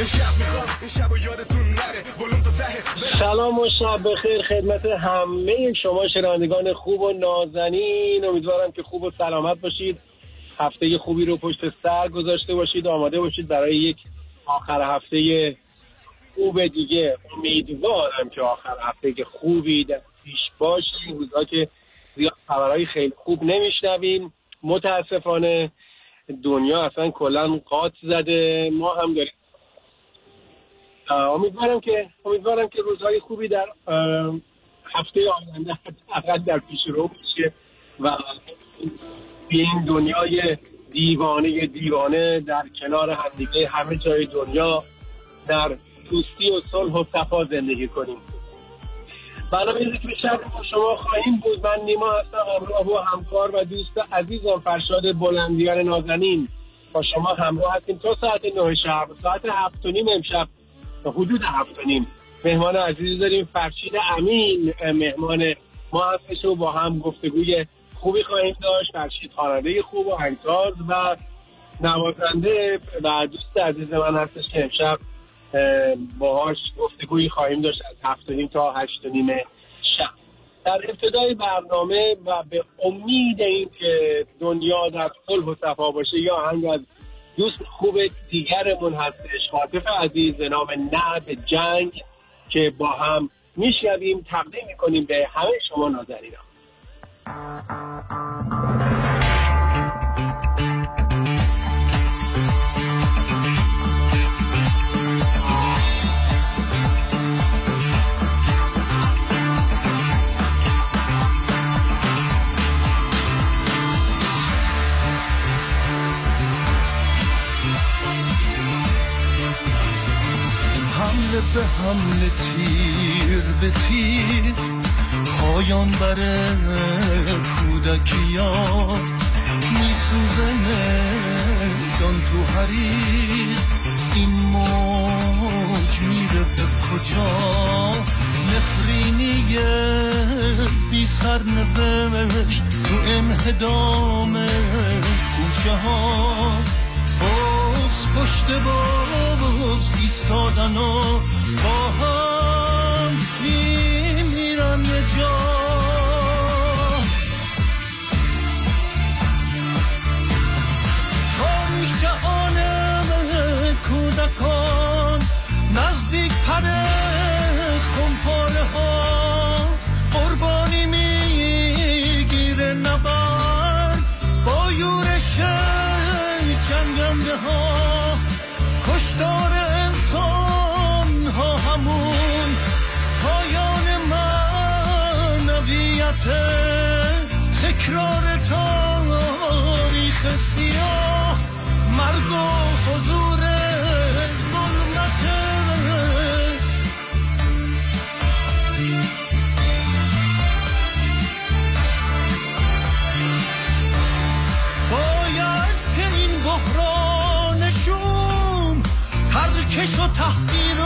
سلام و شب بخیر خدمت همه شما شنوندگان خوب و نازنین. امیدوارم که خوب و سلامت باشید، هفته خوبی رو پشت سر گذاشته باشید، آماده باشید برای یک آخر هفته خوب دیگه. امیدوارم که آخر هفته که خوبی در پیش باشه. روزا که زیاد خبرهای خیلی خوب نمیشنویم، متاسفانه دنیا اصلا کلا قاط زده. ما هم داریم. امیدوارم که روزهای خوبی در هفته آینده حداقل در پیش رو باشه و این دنیای دیوانه در کنار همدیگه همه جای دنیا در دوستی و صلح و صفا زندگی کنیم. برنامه ذکر شب با شما خواهیم بود. من نیما هستم، همراه با همکار و دوست عزیزم فرشاد بلندیار نازنین با شما همراه هستیم تا ساعت 9 شب. ساعت 7:30 امشب حدود 7:30 مهمان عزیزی داریم، فرشید امین مهمان ما هستش و با هم گفتگوی خوبی خواهیم داشت. فرشید خواننده خوب و آهنگساز و نوازنده و دوست عزیز من هستش که امشب باهاش گفتگویی خواهیم داشت از 7:30 تا 8:30 شب. در ابتدای برنامه و به امید این که دنیا در صلح و صفا باشه یا آهنگ از دوست خوب دیگرمون هستش، عاطف عزیز به نام نه به جنگ که با هم میشنویم تقدیم میکنیم به همه شما ناظرینان. حمله به حمله، تیر به تیر، پایان بره کودکیان، میسوزه میدان تو حریر، این موج میره به کجا؟ نفرینی بی سر نوشت تو انهدام کوچه ها، پشت باز ایستادن و با هم میمیرن یه جا. تاریخ جهان کودکان نزدیک پره خمپاره ها، قربانی میگیره نبرد با یورش جنگنده ها، کشتار انسان ها همون پایان معنویت، تکرار تاریخ سیاه، مرگ و حضور ظلمت. باید که این بحرانشون ترکش و تحقیر و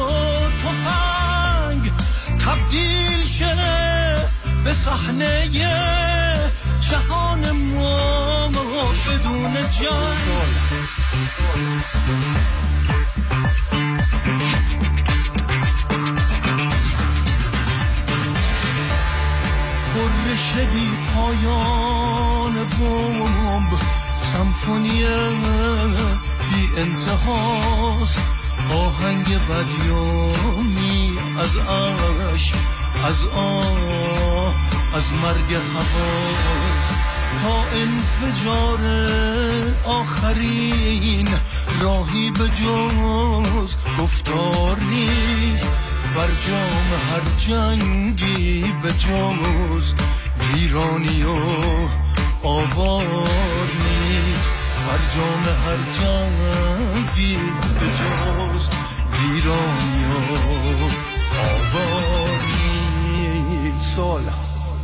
تفنگ تبدیل شه به صحنه جهان ما بدون جنگ. برش بی پایان بمب، سمفونی بی انتهاست، آهنگ بدیومی از عشق، از آه، از مرگ حواس تا انفجار آخرین، راهی به جز گفتار نیست، فرجام هر جنگی به جز ویرانی و آوار نیست، فرجام هر جنگی به جز ویرانی و آوار نیست. سالا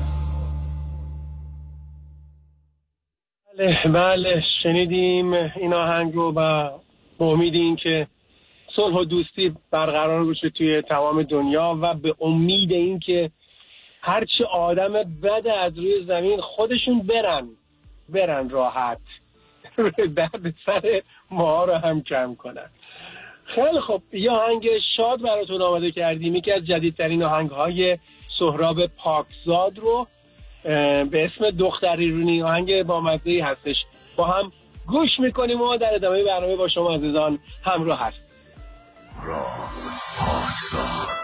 بله شنیدیم این آهنگ رو و به امید این که صلح و دوستی برقرار بشه توی تمام دنیا و به امید این که هرچی آدم بد از روی زمین خودشون برن راحت، درد سر ما رو هم کم کنن. خیلی خب، یه آهنگ شاد براتون آماده کردیم، یکی از جدیدترین آهنگ‌های سهراب پاکزاد رو به اسم دختری رونی، آهنگ بامزه‌ای هستش، با هم گوش میکنیم و در ادامه برنامه با شما عزیزان همراه هست. پاکزاد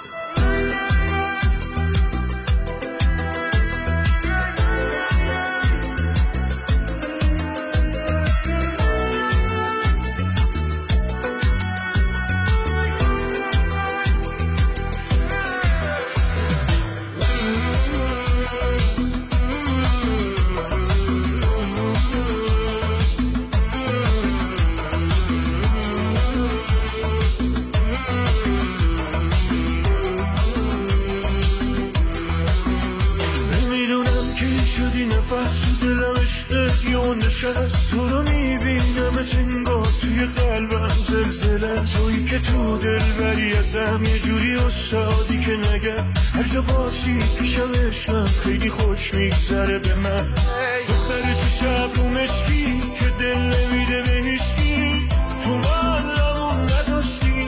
و نشست، تو رو میبینم انگار توی قلبم زلزله، تویی که تو دل بری ازم یه جوری استادی که نگم هر جا باشی پیشم عشقم خیلی خوش میگذره به من. دختر چه شب رو مشکی که دل نمیده به هیچکی، تو معلمون نداشتی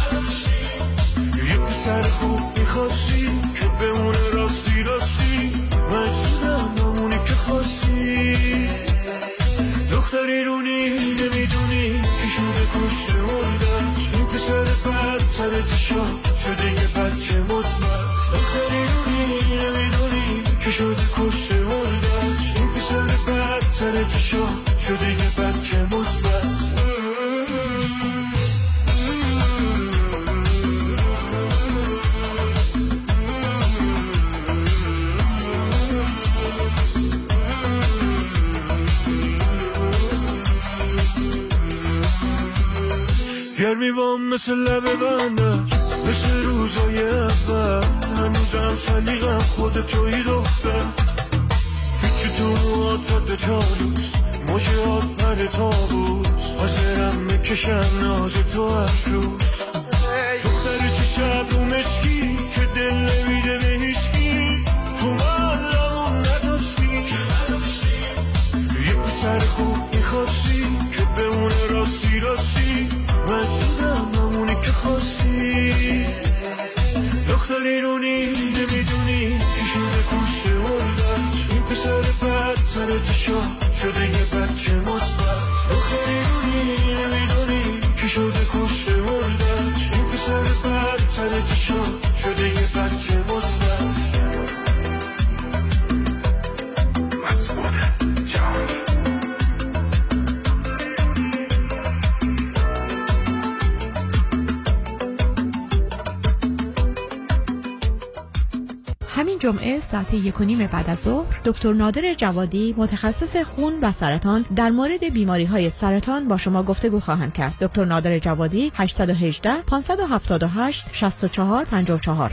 یه پسر خوب میخواستی که بمونه راستی راستی، من شدم همونی که خواستی. دختری رونی نمیدونی که شده کشته مردم، این پسر بد سر چشا شده یه بچه مثبت. دختری رونی نمیدونی که شده کشته مردم، این پسر بد سر چشا شده یه بچه مثبت. گرمی بام مثل لبه بندش، مثل روزای اول، هنوزم سلیقم خود توی دختر. هیچی تو موهات رد چالوس، مشهات پر تابوس، حاضرم میکشم ناز تو هر روز. دختر چه شب رو مشکی که دل نمیده به هیچکی، تو معلمون نداشتی یه پسر خوب میخواستی که بمونه راستی راستی، من شدم همونی که خواستی. دختری رونی نمیدونی که شده کشته مردش، این پسر بد سر چشا شده یه بچه مثبت. دختری رونی نمیدونی که شده کشته مردش، این پسر بد سر چشا شده یه بچه مثبت. همین جمعه ساعت 1:30 بعد از ظهر دکتر نادر جوادی متخصص خون و سرطان در مورد بیماری‌های سرطان با شما گفتگو خواهند کرد. دکتر نادر جوادی 818 578 64 54.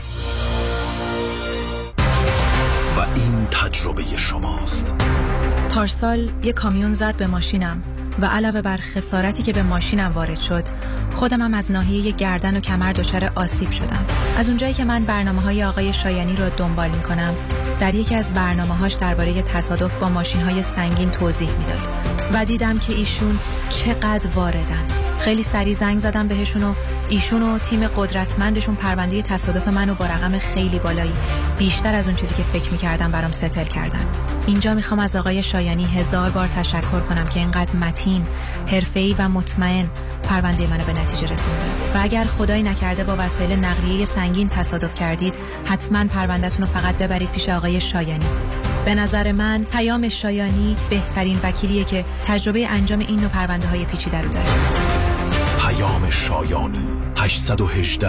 و این تجربه شماست. پارسال یک کامیون زد به ماشینم و علاوه بر خسارتی که به ماشینم وارد شد، خودمم از ناحیه گردن و کمر دچار آسیب شدم. از اونجایی که من برنامه‌های آقای شایانی رو دنبال می‌کنم، در یکی از برنامه‌هاش درباره تصادف با ماشین‌های سنگین توضیح میداد و دیدم که ایشون چقدر واردن. خیلی سریع زنگ زدم بهشون و ایشون و تیم قدرتمندشون پرونده تصادف منو با رقم خیلی بالایی، بیشتر از اون چیزی که فکر می‌کردم برام ستل کردن. اینجا میخوام از آقای شایانی 1000 بار تشکر کنم که اینقدر متین، حرفه‌ای و مطمئن پرونده منو به نتیجه رسونده. و اگر خدایی نکرده با وسایل نقلیه سنگین تصادف کردید، حتما پرونده‌تون رو فقط ببرید پیش آقای شایانی. به نظر من پیام شایانی بهترین وکیلیه که تجربه انجام این نوع پرونده‌های پیچیده رو داره. پیام شایانی 818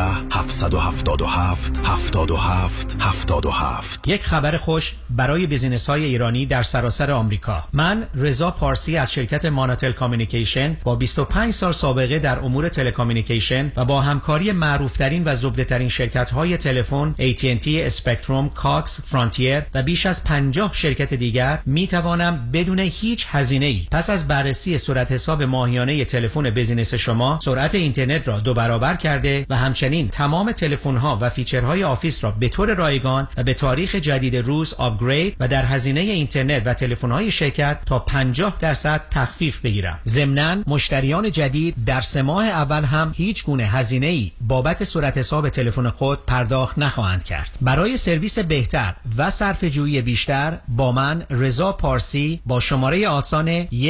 777 77 77. یک خبر خوش برای بیزینس‌های ایرانی در سراسر آمریکا. من رضا پارسی از شرکت ماناتل کامیونیکیشن با 25 سال سابقه در امور تلکامیونیکیشن و با همکاری معروف‌ترین و زبده‌ترین شرکت‌های تلفن AT&T، اسپکتروم، کاکس، فرانتیر و بیش از 50 شرکت دیگر می‌توانم بدون هیچ هزینه‌ای پس از بررسی صورت حساب ماهیانه تلفن بیزینس شما سرعت اینترنت را 2 برابر کرده و همچنین تمام تلفن‌ها و فیچرهای آفیس را به طور رایگان و به تاریخ جدید روز آپگرید و در هزینه اینترنت و تلفن‌های شرکت تا 50% تخفیف بگیرم. ضمناً مشتریان جدید در 3 ماه اول هم هیچ گونه هزینه‌ای بابت صورت حساب تلفن خود پرداخت نخواهند کرد. برای سرویس بهتر و صرفه‌جویی بیشتر با من رضا پارسی با شماره آسان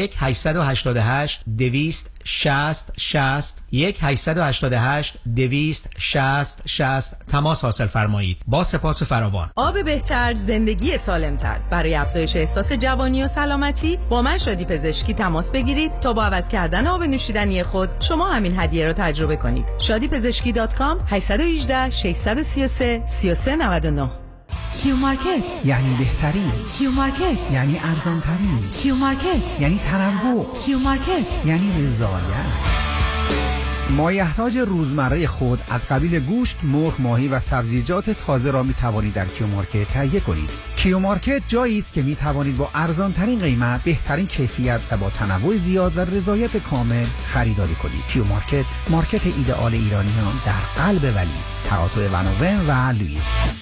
1-888 260 60 1-888 260 60 تماس حاصل فرمایید. با سپاس فراوان. آب بهتر، زندگی سالمتر. برای افزایش احساس جوانی و سلامتی با من شادی پزشکی تماس بگیرید تا با عوض کردن آب نوشیدنی خود شما همین هدیه را تجربه کنید. شادیپزشکی.com 818 633 3399. کیو مارکت یعنی بهترین، کیو مارکت یعنی ارزان‌ترین، کیو مارکت یعنی تنوع، کیو مارکت یعنی رضایت. مایحتاج روزمره خود از قبیل گوشت، مرغ، ماهی و سبزیجات تازه را می توانید در کیو مارکت تهیه کنید. کیو مارکت جایی است که می توانید با ارزان ترین قیمت، بهترین کیفیت و با تنوع زیاد و رضایت کامل خریداری کنید. کیو مارکت، مارکت ایدئال ایرانیان در قلب ولی، تقاطع ونوون و لوئیس.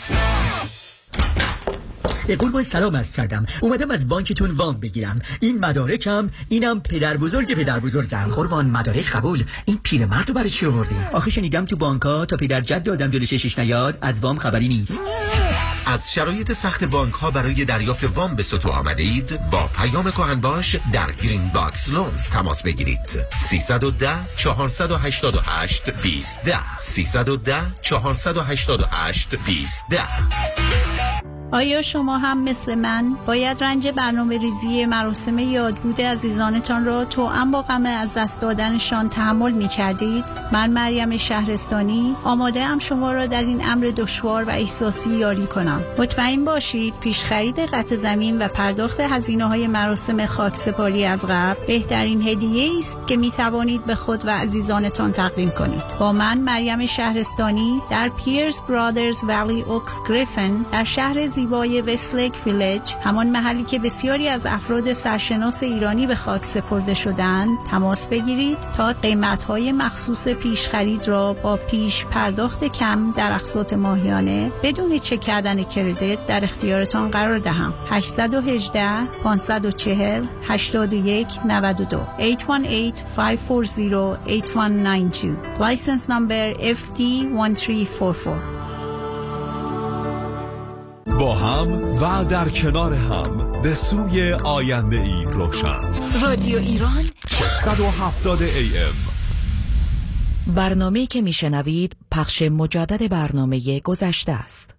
قربان سلام عرض کردم. اومدم از بانکتون وام بگیرم. این مدارکم، اینم پدر بزرگم. قربان مدارک قبول. این پیرمرد رو برای چی آوردین؟ آخه شنیدم تو بانک‌ها تا پدر جد آدم جلوی چشش نیاد از وام خبری نیست. از شرایط سخت بانک ها برای دریافت وام به سطوح آمده اید؟ با پیام کهن باش در گرین باکس لونز تماس بگیرید. 310 488 2010 310 488 2010. آیا شما هم مثل من باید رنج برنامه ریزی مراسم یادبود عزیزانتان را توأم با غم از دست دادنشان تحمل می کردید؟ من مریم شهرستانی آماده ام شما را در این امر دشوار و احساسی یاری کنم. مطمئن باشید پیش خرید قطع زمین و پرداخت هزینه‌های مراسم خاکسپاری از قبل بهترین هدیه است که می توانید به خود و عزیزانتان تقدیم کنید. با من مریم شهرستانی در پیرس برادرز ولی اوکس گریفن در شهر زیبای وستلیک ویلج، همان محلی که بسیاری از افراد سرشناس ایرانی به خاک سپرده شدند، تماس بگیرید تا قیمت‌های مخصوص پیش خرید را با پیش پرداخت کم در اقساط ماهیانه بدون چک کردن کردیت در اختیارتان قرار دهم. 818 540 81 92 818-540-8192 License number FD1344. با هم و در کنار هم به سوی آینده ای روشن. رادیو ایران 670 AM. برنامه‌ای که میشنوید پخش مجدد برنامه گذشته است.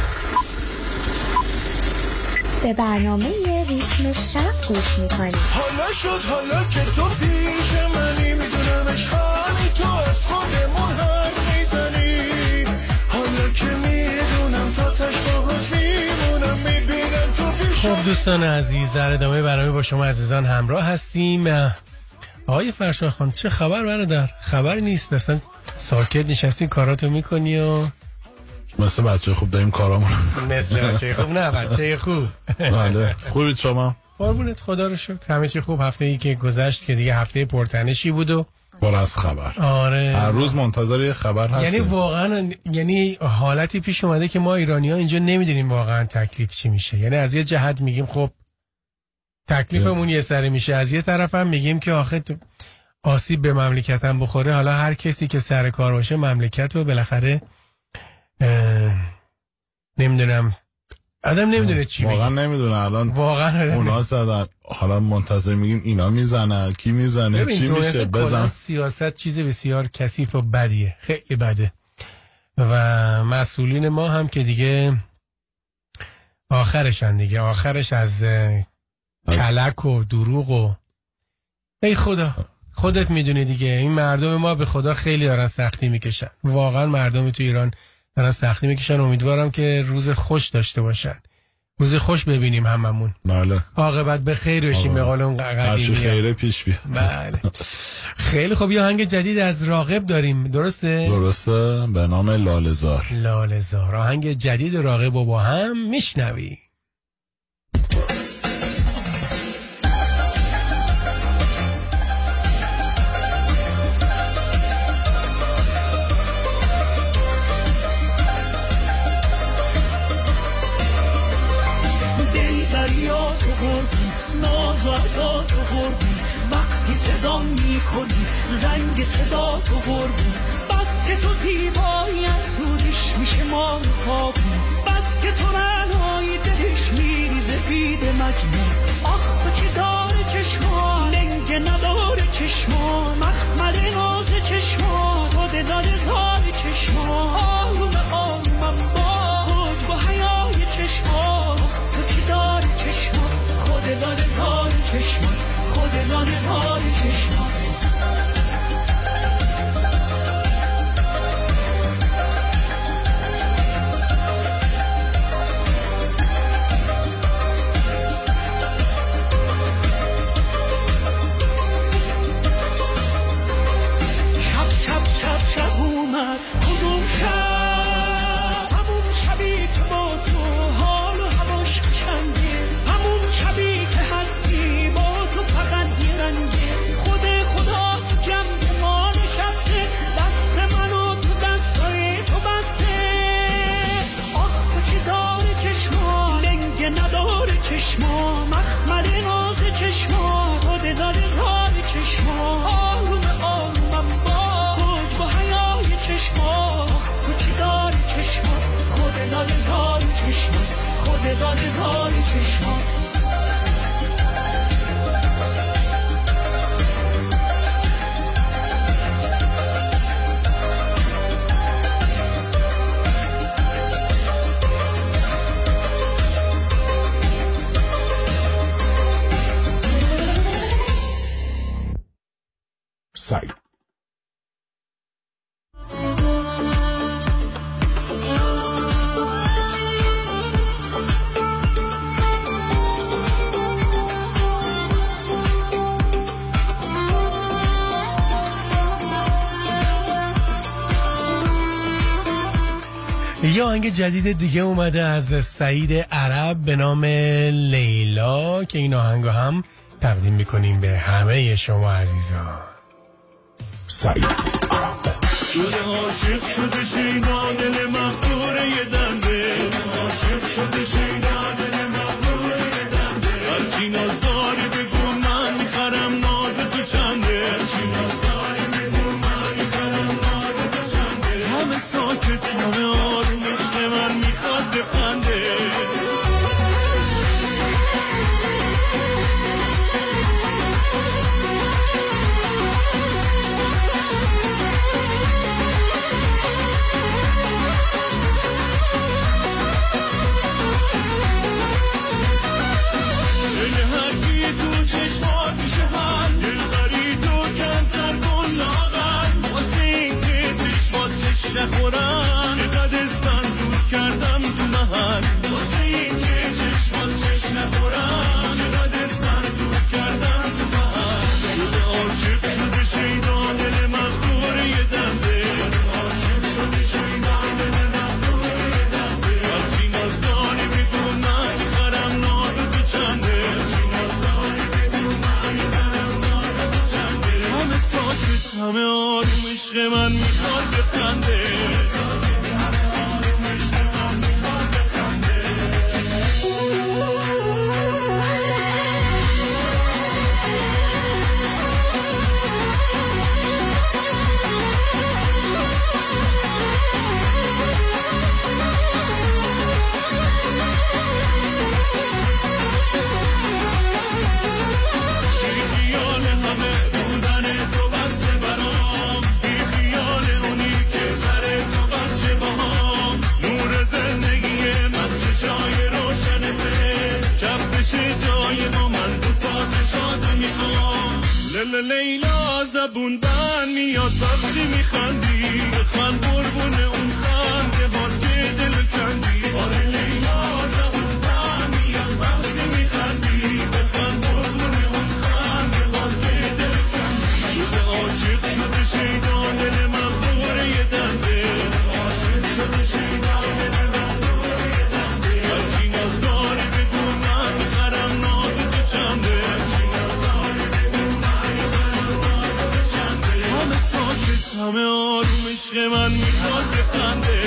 به برنامه ریتم شب گوش میکنی. حالا شد حالا که تو پیش منی، میدونم عشقانی تو از خودمون هم میزنی. حالا که میدونم تا تشباهات میمونم، میبینم تو پیش. خب دوستان عزیز، در ادامه برنامه با شما عزیزان همراه هستیم. آقای فرشاد خان چه خبر برادر؟ خبری نیست، اصلا ساکت نشستی کاراتو میکنی و مثل بچه خوب داریم کارامون. مثل بچه خوب نه بچه خوب. بله خوبید شما؟ قربونت خدا رو شکر همه چی خوب. هفته ای که گذشت که دیگه هفته پرتنشی بود و پر از خبر. آره هر روز منتظر یه خبر هستیم. یعنی واقعا حالتی پیش اومده که ما ایرانی‌ها اینجا نمیدونیم واقعا تکلیف چی میشه. یعنی از یه جهت میگیم خب تکلیفمون یه سره میشه، از یه طرف هم میگیم که آخه آسیب به مملکتم بخوره. حالا هر کسی که سر کار باشه مملکت رو بالاخره نمیدونم، آدم نمیدونه چی واقعا نمیدونه. الان واقعا اونا زدن، حالا منتظر میگیم اینا میزنن، کی میزنه، چی میشه. بزن. سیاست چیز بسیار کثیف و بدیه، خیلی بده و مسئولین ما هم که دیگه آخرشن دیگه، آخرش از کلک و دروغ و ای خدا خودت میدونی دیگه. این مردم ما به خدا خیلی دارن سختی میکشن، واقعا مردم تو ایران دارن سختی میکشن. امیدوارم که روز خوش داشته باشن، روز خوش ببینیم هممون. بله عاقبت به خیر بشیم به قول اون قدیمی. هر چی خیره پیش بیاد. بله خیلی خوب. یه آهنگ جدید از راغب داریم، درسته؟ درسته، به نام لاله‌زار. لاله‌زار، آهنگ جدید راغب رو با هم میشنوی. نازاداتو بردی، وقتی صدا میکنی زنگ صدا تو بردی. بس که تو زیبایی از سودش میشه ما خوابی، بس که تو رنهای دلش میریزه بید مجنون. آخ تو که داره چشما لنگ نداره چشما، مخمل ناز چشما تو دلال زار چشما. آروم آرومم باج با حیای چشما، تو که داره چشما خود لال زار چشما، خود لال زار چشما. شب شب دادگان چشمان. سعید یه آهنگ جدید دیگه اومده از سعید عرب به نام لیلا که این آهنگو هم تقدیم میکنیم به همه شما عزیزان. سعید شده عاشق شده شیدا دل مغفوره یه دنده، عاشق شده شیدا دل مغفوره یه دنده. هرچی ناز داری بگو من میخرم ناز تو چنده، هرچی ناز داری بگو من میخرم ناز تو چنده. همه ساکت همه آروم عشق من میخواد بخنده. نخورم چقدر استن دور کردم تو محل واسه این که چشمات چشم نخورم چقدر استن دور کردم تو محل. شده عاشق شده شیدا دل مغفوره یه دنده، عاشق شده شیدا دل مغفوره یه دنده. هرچی ناز داری بگو من میخرم ناز تو چنده، هرچی ناز داری بگو من میخرم ناز تو چنده. همه ساکت همه آروم عشق من میخواد بخنده. لیلا زبون بند میاد وقتی میخندی، بخند قربون اون خنده هات که دل کندی. آره لیلا زبون بند میاد وقتی میخندی، بخند قربون اون خنده هات که دل کندی. شده عاشق شده شیدا دل مغفوره یه دنده، عاشق شده شیدا دل مغفوره یه دنده. هرچی ناز داری بگو من میخرم ناز تو چنده، هرچی ناز داری بگو من میخرم ناز تو چنده. همه ساکت همه آروم عشق من میخواد بخنده.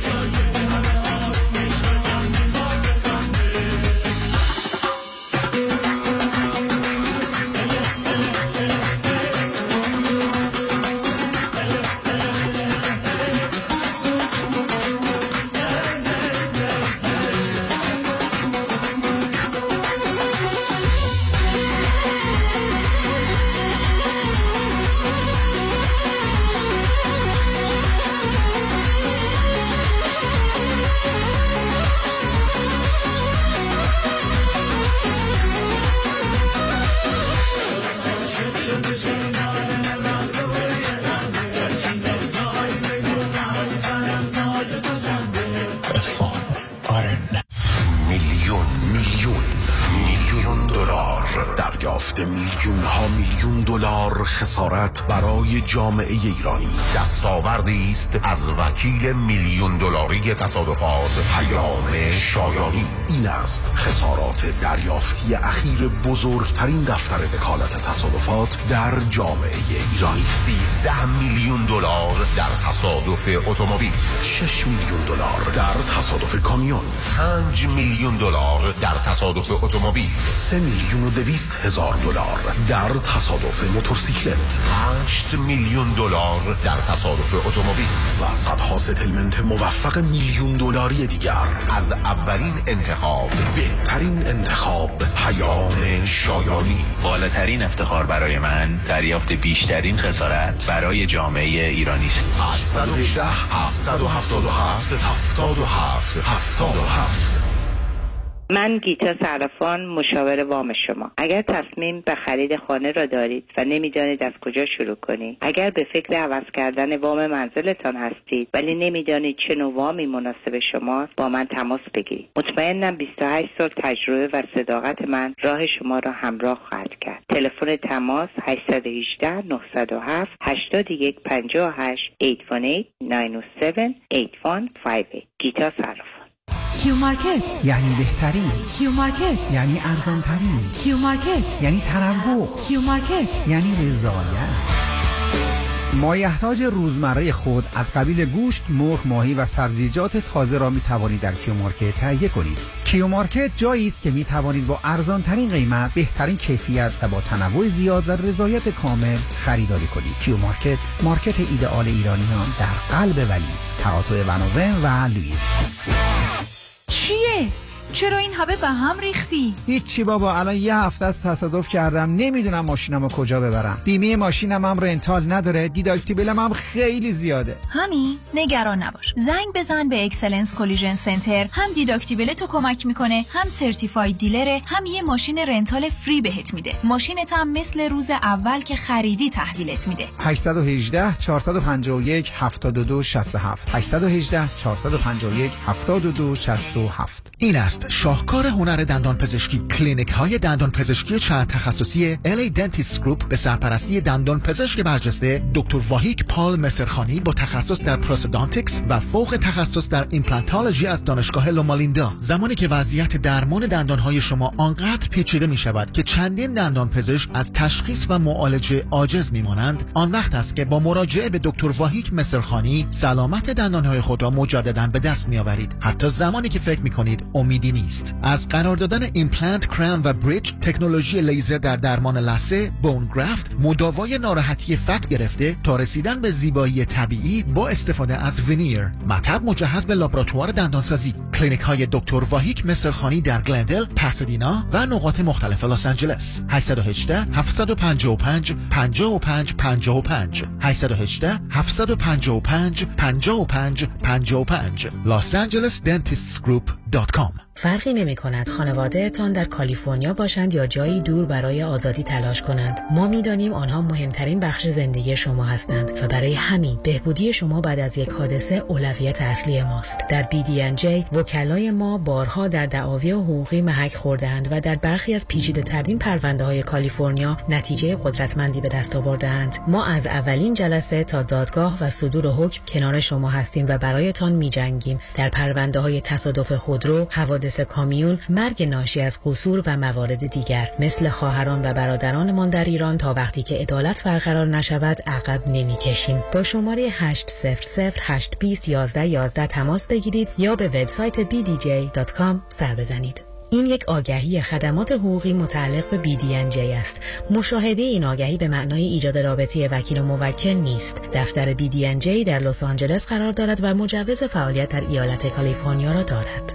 میلیون ها میلیون دلار خسارت برای جامعه ایرانی. دستاوردی است از وکیل میلیون دلاری تصادفات پیام شایانی. این است خسارات دریافتی اخیر بزرگترین دفتر وکالت تصادفات در جامعه ایرانی. 13 میلیون دلار در تصادف اتومبیل، 6 میلیون دلار در تصادف کامیون، 5 میلیون دلار در تصادف اتومبیل، 3,200,000 دلار در تصادف موتورسیکلت، 8 میلیون دلار در تصادف اتومبیل و صدها ستلمنت موفق میلیون دلاری دیگر. از اولین انتخاب، بهترین انتخاب، پیام شایانی. بالاترین افتخار برای من دریافت بیشترین خسارت برای جامعه ایرانی است. 818 777 77 77. من گیتا صرافان، مشاور وام شما. اگر تصمیم به خرید خانه را دارید و نمیدانید از کجا شروع کنید، اگر به فکر عوض کردن وام منزلتان هستید ولی نمیدانید چه نوع وامی مناسب شماست، با من تماس بگیرید. مطمئنم 28 سال تجربه و صداقت من راه شما را همراه خواهد کرد. تلفن تماس 818 907 8158 818 907 8158. گیتا صرافان. کیو مارکت یعنی بهترین، کیو مارکت یعنی ارزانترین، کیو مارکت یعنی تنوع، کیو مارکت یعنی رضایت. مایحتاج روزمره خود از قبیل گوشت، مرغ، ماهی و سبزیجات تازه را می توانید در کیو مارکت تهیه کنید. کیو مارکت جایی است که می توانید با ارزانترین قیمت، بهترین کیفیت و با تنوع زیاد و رضایت کامل خریداری کنید. کیو مارکت، مارکت ایدئال ایرانیان در قلب ولی، تقاطع ونوون و لوئیس. چیه؟ چرا این همه به هم ریختی؟ هیچی بابا، الان یه هفته از تصادف کردم، نمیدونم ماشینمو کجا ببرم. بیمه ماشینم هم رنتال نداره، دیداکتیبلم هم خیلی زیاده. همین؟ نگران نباش. زنگ بزن به اکسلنس کلیژن سنتر، هم دیداکتیبلتو کمک میکنه، هم سرتیفاید دیلره، هم یه ماشین رنتال فری بهت میده. ماشینت هم مثل روز اول که خریدی تحویلت میده. 818 451 72 67 818 451 72 67. این است شاهکار هنر دندان پزشکی. کلینیک های دندان پزشکی چند تخصصی LA Dentist Group به سرپرستی دندان پزشک برجسته دکتر واهیک پال مسرخانی با تخصص در پروستودانتیکس و فوق تخصص در ایمپلانتولوژی از دانشگاه لومالیندا. زمانی که وضعیت درمان دندان های شما آنقدر پیچیده می شود که چندین دندان پزشک از تشخیص و معالجه عاجز می مانند، آن وقت است که با مراجعه به دکتر واهیک مسرخانی سلامت دندان های خود را مجددا به دست می آورید، حتی زمانی که فکر می کنید امیدی نیست. از قرار دادن ایمپلنت، کراون و بریج، تکنولوژی لیزر در درمان لثه، بون گرافت، مداوای ناراحتی فک گرفته تا رسیدن به زیبایی طبیعی با استفاده از ونیر، مطب مجهز به لابراتوار دندانسازی. کلینیک های دکتر واهیک مسرخانی در گلندل، پاسادینا و نقاط مختلف لس آنجلس. 818 755 55 55 818 755 55 55 losangelesdentistgroup.com. فرقی نمی کند خانواده تان در کالیفرنیا باشند یا جایی دور برای آزادی تلاش کنند. ما می دانیم آنها مهمترین بخش زندگی شما هستند و برای همین بهبودی شما بعد از یک حادثه اولویت اصلی ماست. در BD&J وکلای ما بارها در دعاوی حقوقی محک خورده‌اند و در برخی از پیچیده‌ترین پرونده‌های کالیفرنیا نتیجه قدرتمندی به دست آورده‌اند. ما از اولین جلسه تا دادگاه و صدور حکم کنار شما هستیم و برایتان می‌جنگیم. در پرونده‌های تصادف خودرو، حوادث کامیون، مرگ ناشی از قصور و موارد دیگر. مثل خواهران و برادرانمان در ایران تا وقتی که عدالت برقرار نشود عقب نمی‌کشیم. با شماره 800 820 1111 تماس بگیرید یا به وبسایت bdj.com سر بزنید. این یک آگهی خدمات حقوقی متعلق به BD&J است. مشاهده این آگهی به معنای ایجاد رابطه وکیل و موکل نیست. دفتر BD&J در لس آنجلس قرار دارد و مجوز فعالیت در ایالت کالیفرنیا را دارد.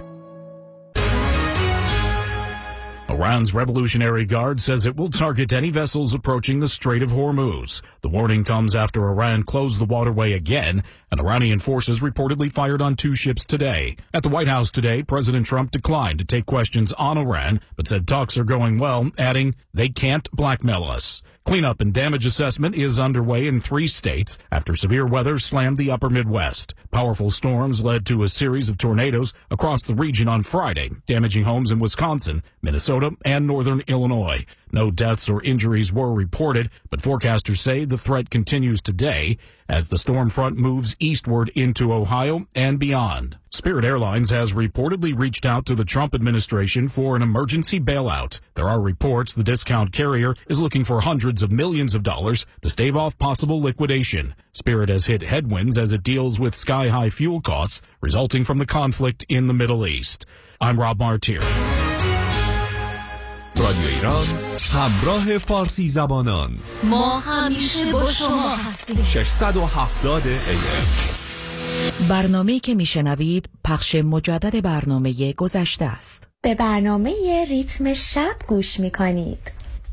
Iran's Revolutionary Guard says it will target any vessels approaching the Strait of Hormuz. The warning comes after Iran closed the waterway again, and Iranian forces reportedly fired on 2 ships today. At the White House today, President Trump declined to take questions on Iran, but said talks are going well, adding, "They can't blackmail us." Cleanup and damage assessment is underway in 3 states after severe weather slammed the upper Midwest. Powerful storms led to a series of tornadoes across the region on Friday, damaging homes in Wisconsin, Minnesota, and northern Illinois. No deaths or injuries were reported, but forecasters say the threat continues today as the storm front moves eastward into Ohio and beyond. Spirit Airlines has reportedly reached out to the Trump administration for an emergency bailout. There are reports the discount carrier is looking for hundreds of millions of dollars to stave off possible liquidation. Spirit has hit headwinds as it deals with sky-high fuel costs resulting from the conflict in the Middle East. I'm Rob Martier. رادیو ایران، همراه فارسی زبانان. ما همیشه با شما هستیم. 670 AM. برنامه‌ای که میشنوید پخش مجدد برنامه گذشته است. به برنامه ریتم شب گوش میکنید.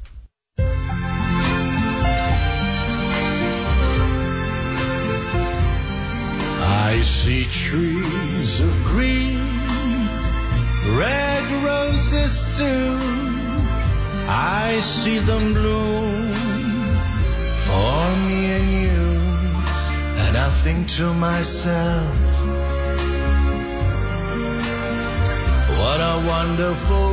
I see trees of green, red roses too. I see them bloom for me and you. And I think to myself, what a wonderful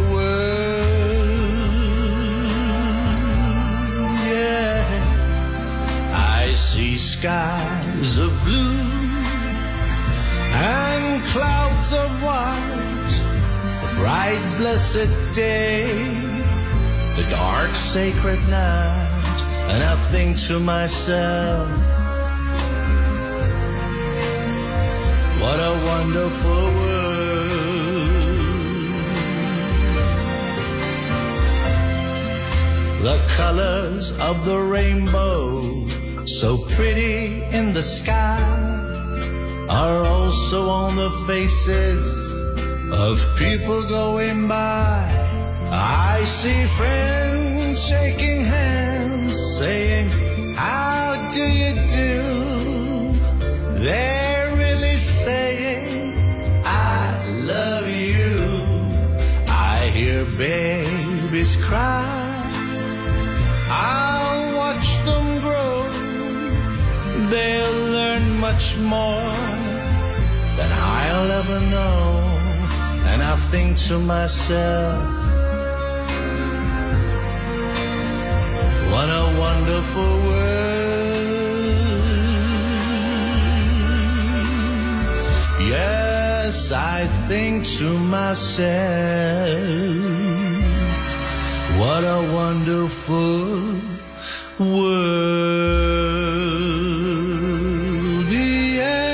world. Yeah, I see skies of blue and clouds of white, the bright blessed day, the dark sacred night. And I think to myself, what a wonderful world. The colors of the rainbow, so pretty in the sky, are also on the faces of people going by. I see friends shaking hands, saying, how do you do? They're really saying, I love you. I hear babies cry, I'll watch them grow. They'll learn much more than I'll ever know. And I think to myself, what a wonderful world. Yes, I think to myself, what a wonderful world. Yeah.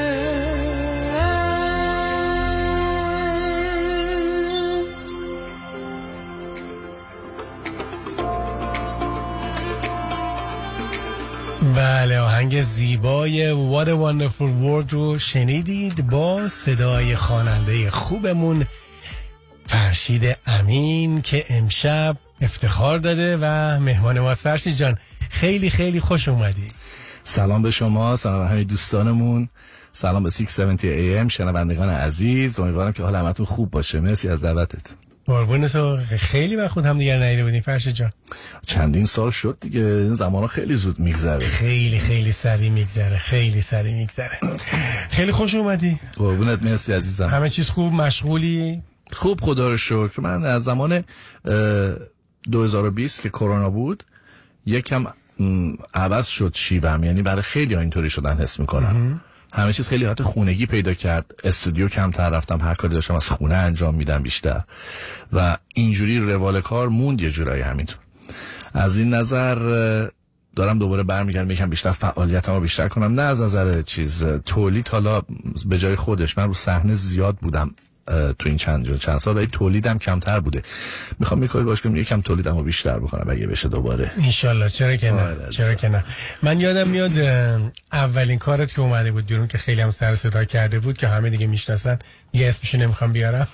بله، آهنگ زیبای What a Wonderful World رو شنیدید با صدای خواننده خوبمون فرشید امین که امشب افتخار داده و مهمان ماست. فرشید جان خیلی خیلی خوش اومدی. سلام به شما، سلام به همه دوستانمون، سلام به 670 AM شنوندگان عزیز. امیدوارم که حال همتون خوب باشه. مرسی از دعوتت. قربون تو. خیلی وقت خود هم دیگر ندیده بودیم فرشید جان. چندین سال شد دیگه. این زمانا خیلی زود میگذره. خیلی خیلی سریع میگذره. خیلی سریع میگذره. خیلی خوش اومدی. قربونت، مرسی عزیزم. همه چیز خوب؟ مشغولی؟ خوب خدا رو شکر. من از زمان 2020 که کرونا بود یکم عوض شد شیوهم، یعنی برای خیلی ها اینطوری شدن حس میکنم. همه چیز خیلی حالت خونگی پیدا کرد. استودیو کمتر رفتم، هر کاری داشتم از خونه انجام میدم بیشتر و اینجوری روال کار موند یه جورایی. همینطور از این نظر دارم دوباره برمیگردم یکم بیشتر فعالیتمو بیشتر کنم، نه از نظر چیز تولید، حالا به جای خودش من رو صحنه زیاد بودم تو این چند سال، ولی تولیدم کمتر بوده. میخوام یه کاری باش کنم یکم تولیدمو بیشتر بکنم اگه بشه دوباره انشالله. چرا که نه، چرا که نه. من یادم میاد اولین کارت که اومده بود بیرون که خیلی هم سر صدا کرده بود که همه دیگه میشناسن، دیگه اسمشو نمیخوام بیارم.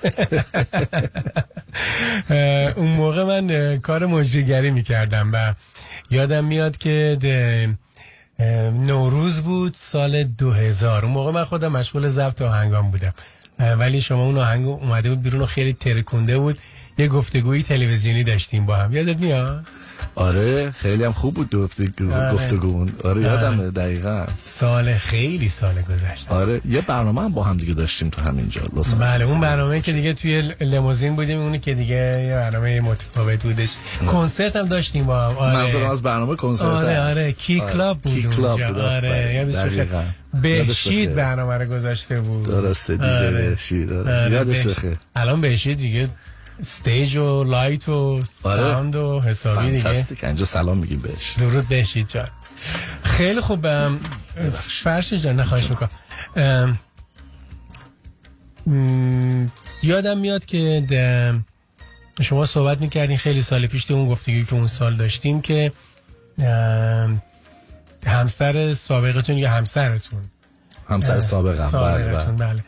اون موقع من کار مجریگری میکردم و یادم میاد که نوروز بود سال 2000. اون موقع من خودم مشغول ضبط آهنگام بودم، ولی شما اون آهنگ اومده بود بیرون و خیلی ترکونده بود. یه گفتگوی تلویزیونی داشتیم با هم، یادت میاد؟ آره خیلی هم خوب بود گفتگوون. آره یادم دقیقاً. خیلی سال گذشته. آره یه برنامه هم با هم دیگه داشتیم تو همینجا. بله اون برنامه که دیگه توی لیموزین بودیم، اونی که دیگه یه برنامه متفاوت بودش. کنسرت هم داشتیم با هم. آره منظورم از برنامه کنسرت. آره کی کلاب بود. آره یادش بهشید برنامه رو گذاشته بود. درسته دیجی بهشید. یادش بخیر. الان بهشید دیگه استیج و لایت و ساوند و حسابی دیگه. فانتاستیک. اینجا سلام میگیم بهش. درود بهشید جان. خیلی خوب. فرشید جان نخواهش میکنم. یادم میاد که شما صحبت میکردین خیلی سال پیش اون گفتگویی که اون سال داشتیم که همسر سابقتون یا همسرتون سابقتون بله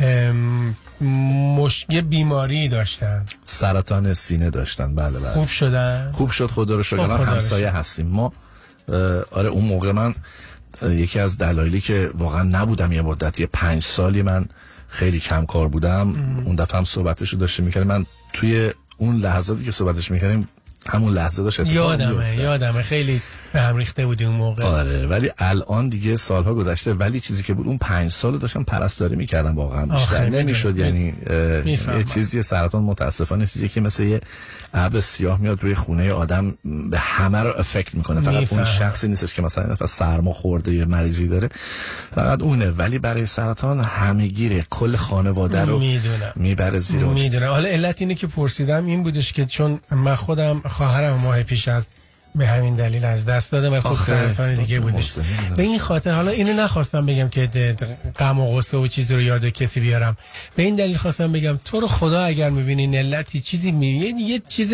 یه بیماری داشتن، سرطان سینه داشتن. بله. خوب شدن؟ خوب شد خدا رو شکر. همسایه هستیم ما. آره اون موقع من یکی از دلایلی که واقعا نبودم یه مدت 5 سالی من خیلی کم کار بودم. اون دفعه هم صحبتشو داشتیم میکردیم، من توی اون لحظاتی که صحبتش میکردیم همون لحظه داشت یادمه خیلی به هم ریخته بودی اون موقع. آره ولی الان دیگه سالها گذشته، ولی چیزی که بود اون 5 سال داشتم پرستاری میکردم واقعا بیشتر نمیشد. یعنی یه چیزی سرطان متاسفانه چیزی که مثل یه ابر سیاه میاد روی خونه آدم به همه رو افکت میکنه. فقط اون شخصی نیستش که مثلا سرما خورده یا مریضی داره، فقط اونه. ولی برای سرطان همه‌گیره، کل خانواده رو میبره زیر اون. میدونم. حالا علت اینه که پرسیدم این بودش که چون من خودم خواهرم ماه پیش از به همین دلیل از دست دادم و خود سرطان دیگه بودش. به این خاطر حالا اینو نخواستم بگم که غم و غصه و چیزی رو یاد کسی بیارم، به این دلیل خواستم بگم تو رو خدا اگر میبینین علتی چیزی میبینید، یه چیز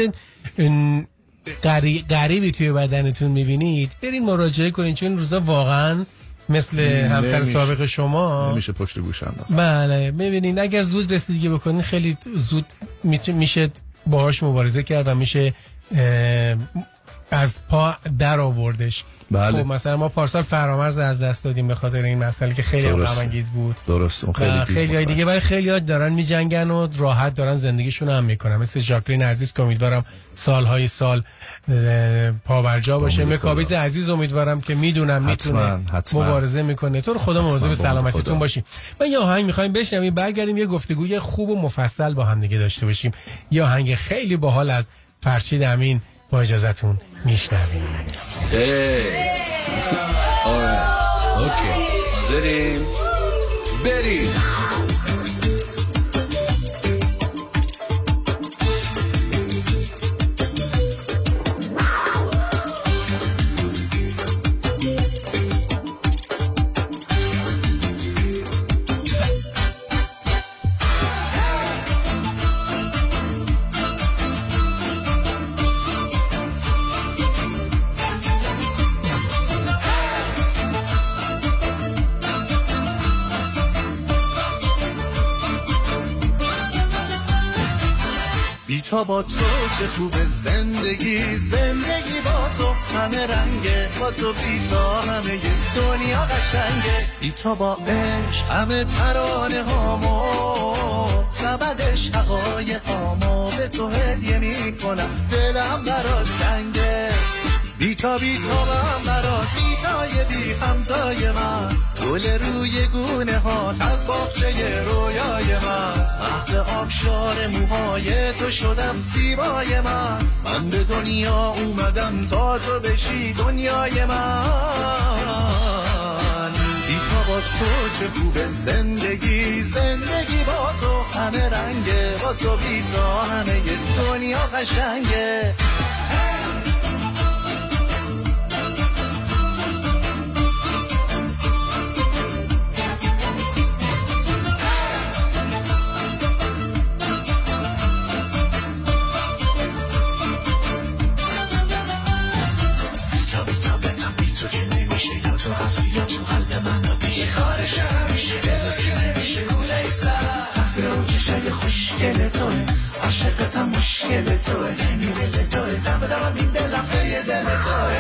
غریبی توی بدنتون میبینید، برین مراجعه کنین، چون این روزا واقعا مثل همسر سابق شما نمیشه پشت گوشم. بله ببینین اگر زود رسیدگی بکنین خیلی زود میشه باهاش مبارزه کرد و میشه از پا در آوردش. بله. خب مثلا ما پارسال فرامرز از دست دادیم به خاطر این مسئله که خیلی غم انگیز بود. درست. اون خیلی دیگه برای خیلی‌ها دارن میجنگن و راحت دارن زندگیشون هم میکنن، مثل ژاکلین عزیز که امیدوارم سالهای سال پابرجا باشه. مکابیز عزیز امیدوارم که میدونم میتونه مبارزه میکنه. تو رو خدا مواظب سلامتیتون باشیم. من یه آهنگ میخوایم بشنویم، برگردیم یه گفتگوی خوب و مفصل با هم دیگه داشته باشیم. یه آهنگ خیلی باحال از فرشید امین با اجازهتون میشنویم. اوکی حاضریم بریم. تا با تو چه خوبه زندگی با تو همه رنگه، با تو بیتا همه دنیا قشنگه. بیتا با عشق همه ترانه هامو سبدش حقایقامو به تو هدیه میکنم، دلم برات تنگه. بیتا من برات بیتای بی همتای من، گل روی گونه ها از باغچه رویای من، مهد آبشار موهای تو شدم زیبای من به دنیا اومدم تا تو بشی دنیای من. بیتا با تو چه خوبه زندگی با تو همه رنگه، با تو بیتا همه دنیا قشنگه. خوشگل توه عاشقتم مشکل توه میره توه دم این دلم یه دل توه.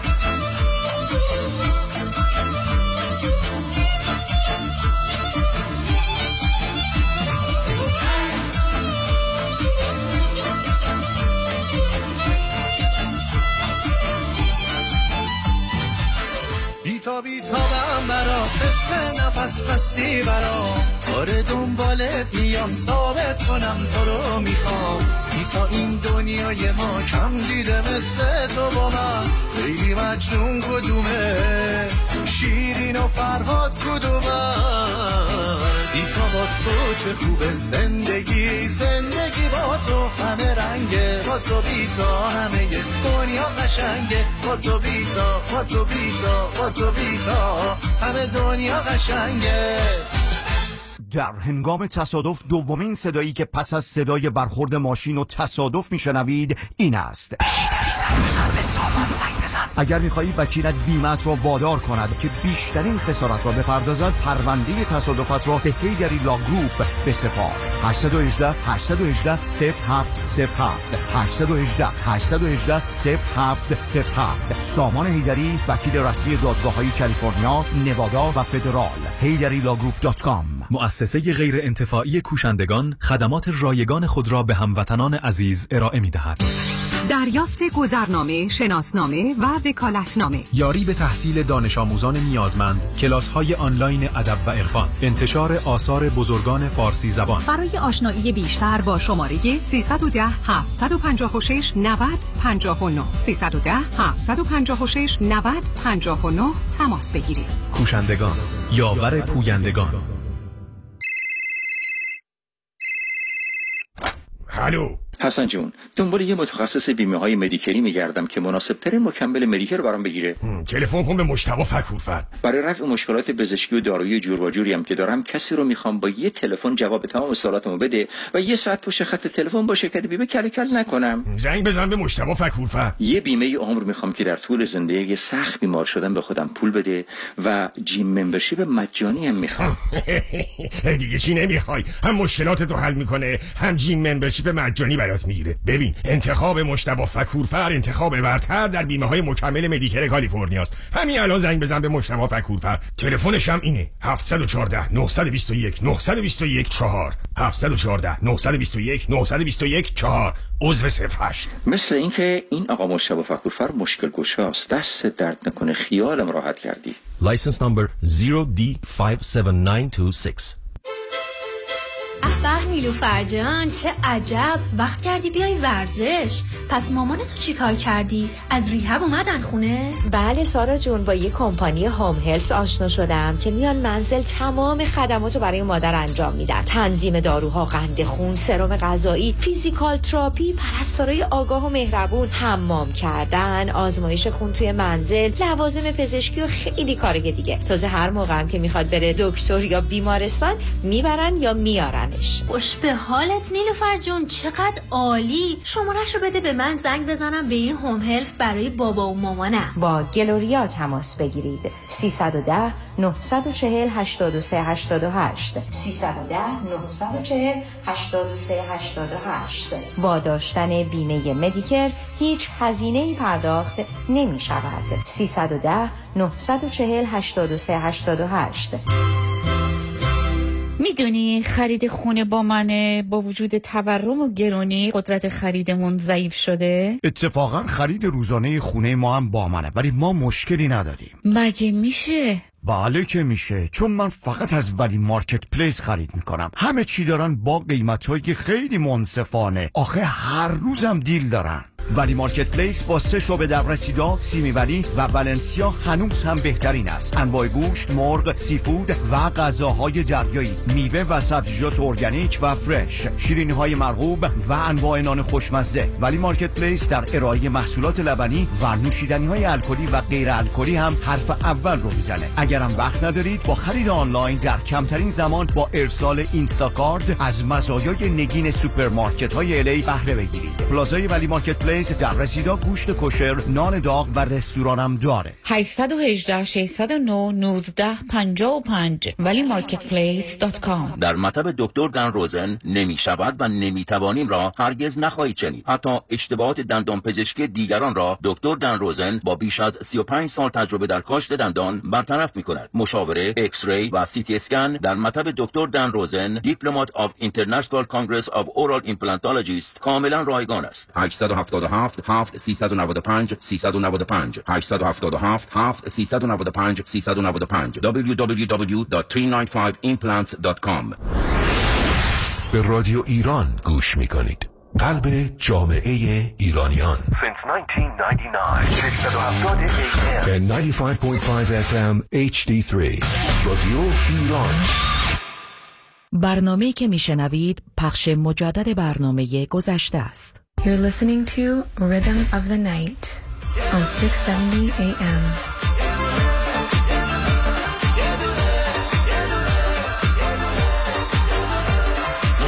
بیتا من برات مثل نفس هستی برام، آره دنبالت میام ثابت کنم تو رو میخوام. بیتا این دنیای ما کم دیده مثل تو با من، خیلی مجنون کدومه شیرین و فرهاد کدومه. بیتا با تو چه خوبه زندگی با تو همه رنگه، با تو بیتا همه دنیا قشنگه، با تو بیتا همه دنیا قشنگه. در هنگام تصادف دومین صدایی که پس از صدای برخورد ماشین و تصادف میشنوید این است. اگر میخواهی وکیلت بیمت را وادار کند که بیشترین خسارت را بپردازد، پرونده تصادفت را به هیدری لا گروپ بسپار. 818 818 0707 818 818 0707. سامان هیدری، وکیل رسمی دادگاه‌های کالیفرنیا، نوادا و فدرال. HeyDariLawGroup.com. مؤسسه غیر انتفاعی کوشندگان خدمات رایگان خود را به هموطنان عزیز ارائه می‌دهد. دریافت گذرنامه، شناسنامه و وکالتنامه، یاری به تحصیل دانش آموزان نیازمند، کلاس‌های آنلاین ادب و عرفان، انتشار آثار بزرگان فارسی زبان. برای آشنایی بیشتر با شماره 310 756 90 59 310 756 90 59 تماس بگیرید. کوشندگان، یاور پویندگان. الو حسن جون، دنبال یه متخصص بیمه های مدیکری میگردم که مناسب ترین مکمل مدیکر برام بگیره. تلفن کن به مجتبی فکورفر. برای رفع مشکلات پزشکی و دارویی جور و جوری هم که دارم، کسی رو میخوام با یه تلفن جواب تمام سوالاتمو بده و یه ساعت پشت خط تلفن با شرکت بیمه کل کل نکنم. زنگ بزن به مجتبی فکورفر. یه بیمه عمر میخوام که در طول زندگی سخت بیمار شدم به خودم پول بده و جیم ممبرشیپ مجانی هم میخوام. دیگه چی نمیخوای؟ هم مشکلاتتو حل میکنه، هم جیم ممبرشیپ مجانی برات میگیره. ببین، انتخاب مجتبی فکورفر انتخاب برتر در بیمه های مکمل مدیکر کالیفرنیاست. همین الان زنگ بزن به مجتبی فکورفر. تلفنش هم اینه: 714 921 921 4 714 921 921 4. عضو 08. مثل اینکه این آقا مجتبی فکورفر مشکل گشاست. دست درد نکنه، خیالم راحت کردی. License number 0D57926. به نیلوفر جان، چه عجب، وقت کردی بیای ورزش. پس مامانتو چی کار کردی؟ از ریهب اومدن خونه؟ بله سارا جون، با یه کمپانی هوم هلس آشنا شدم که میان منزل تمام خدماتو برای مادر انجام میدن. تنظیم داروها، قند خون، سرم غذایی، فیزیکال تراپی، پرستارای آگاه و مهربون، حمام کردن، آزمایش خون توی منزل، لوازم پزشکی و خیلی کارهای دیگه. تازه هر موقع هم که میخواد بره دکتر یا بیمارستان میبرن یا میارنش. خوش به حالت نیلوفر جون، چقدر عالی. شماره‌ش رو بده به من، زنگ بزنم به این هوم هلف برای بابا و مامانم. با گلوریا تماس بگیرید. 310 940 83 88 310 940 83 88. با داشتن بیمه مدیکر هیچ هزینه‌ای پرداخت نمی شود. 310 940 83 88. میدونی خرید خونه با منه، با وجود تورم و گرونی قدرت خریدمون ضعیف شده. اتفاقا خرید روزانه خونه ما هم با منه، ولی ما مشکلی نداریم. مگه میشه؟ بله که میشه، چون من فقط از ولی مارکت پلیس خرید میکنم. همه چی دارن با قیمتایی خیلی منصفانه. آخه هر روزم دیل دارن. ولی مارکت پلیس با 3 شعبه در رسیدا، سیمی ولی و ولنسیا هنوز هم بهترین است. انواع گوشت، مرغ، سیفود و غذاهای دریایی، میوه و سبزیجات ارگانیک و فرش، شیرینی‌های مرغوب و انواع نان خوشمزه. ولی مارکت پلیس در ارائه محصولات لبنی و نوشیدنی‌های الکلی و غیر الکلی هم حرف اول رو میزنه. اگرم وقت ندارید، با خرید آنلاین در کمترین زمان با ارسال اینستاکارت از مزایای نگین سوپرمارکت‌های الی بهره بگیرید. پلازای ولی مارکت پلیس در رسیدا گوشت کوشر، نان داغ و رستوران هم داره. 818 609 1955 ولی marketplace.com. در مطب دکتر دن روزن نمی شود و نمی توانیم را هرگز نخواهید شنید. حتی اشتباهات دندان پزشکی دیگران را دکتر دن روزن با بیش از 35 سال تجربه در کاشت دندان برطرف می کند. مشاوره، ایکس ری و سی تی اسکن در مطب دکتر دن روزن، دیپلمات آف اینترنشنال کانگرس آف اورال ایمپلانتولوژیست، کاملا رایگان است. 877 395 395 877 395 395 www.395implants.com. به رادیو ایران گوش میکنید، قلب جامعه ایرانیان. Since 1999 95.5 FM HD3 رادیو ایران. برنامه‌ای که میشنوید پخش مجدد برنامه گذشته است. You're listening to Rhythm of the Night on 670 AM.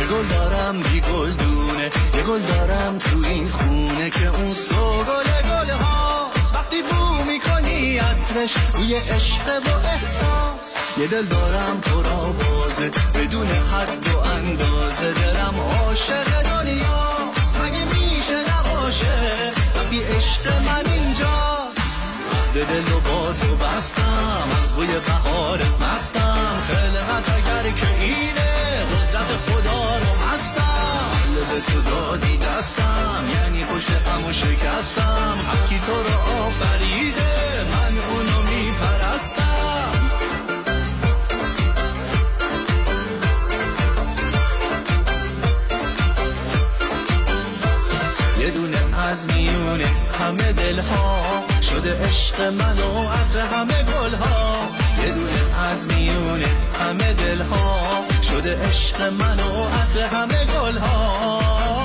گل دارم بی گلدونه، یه گل دارم تو این خونه که اون سوگل گل هاست. وقتی بو میکنی عطرش روی عشق و احساس. یه دل دارم پر آوازه بدون حد و اندازه، دلم عاشق دنیاست. مگه میشه نباشه وقتی عشق من اینجاست؟ دل و با تو بستم، از بوی بهار مستم. خلقت اگر که اینه قدرت خدا رو هستم. به تو دادی دستم، یعنی پشت غمو شکستم. حقی تو رو آفریده، من اونو میپرستم. یه دونه از میونه همه دلها شده عشق من و عطر همه گلها. یه دونه از میونه همه دلها شده عشق من و عطر همه گلها.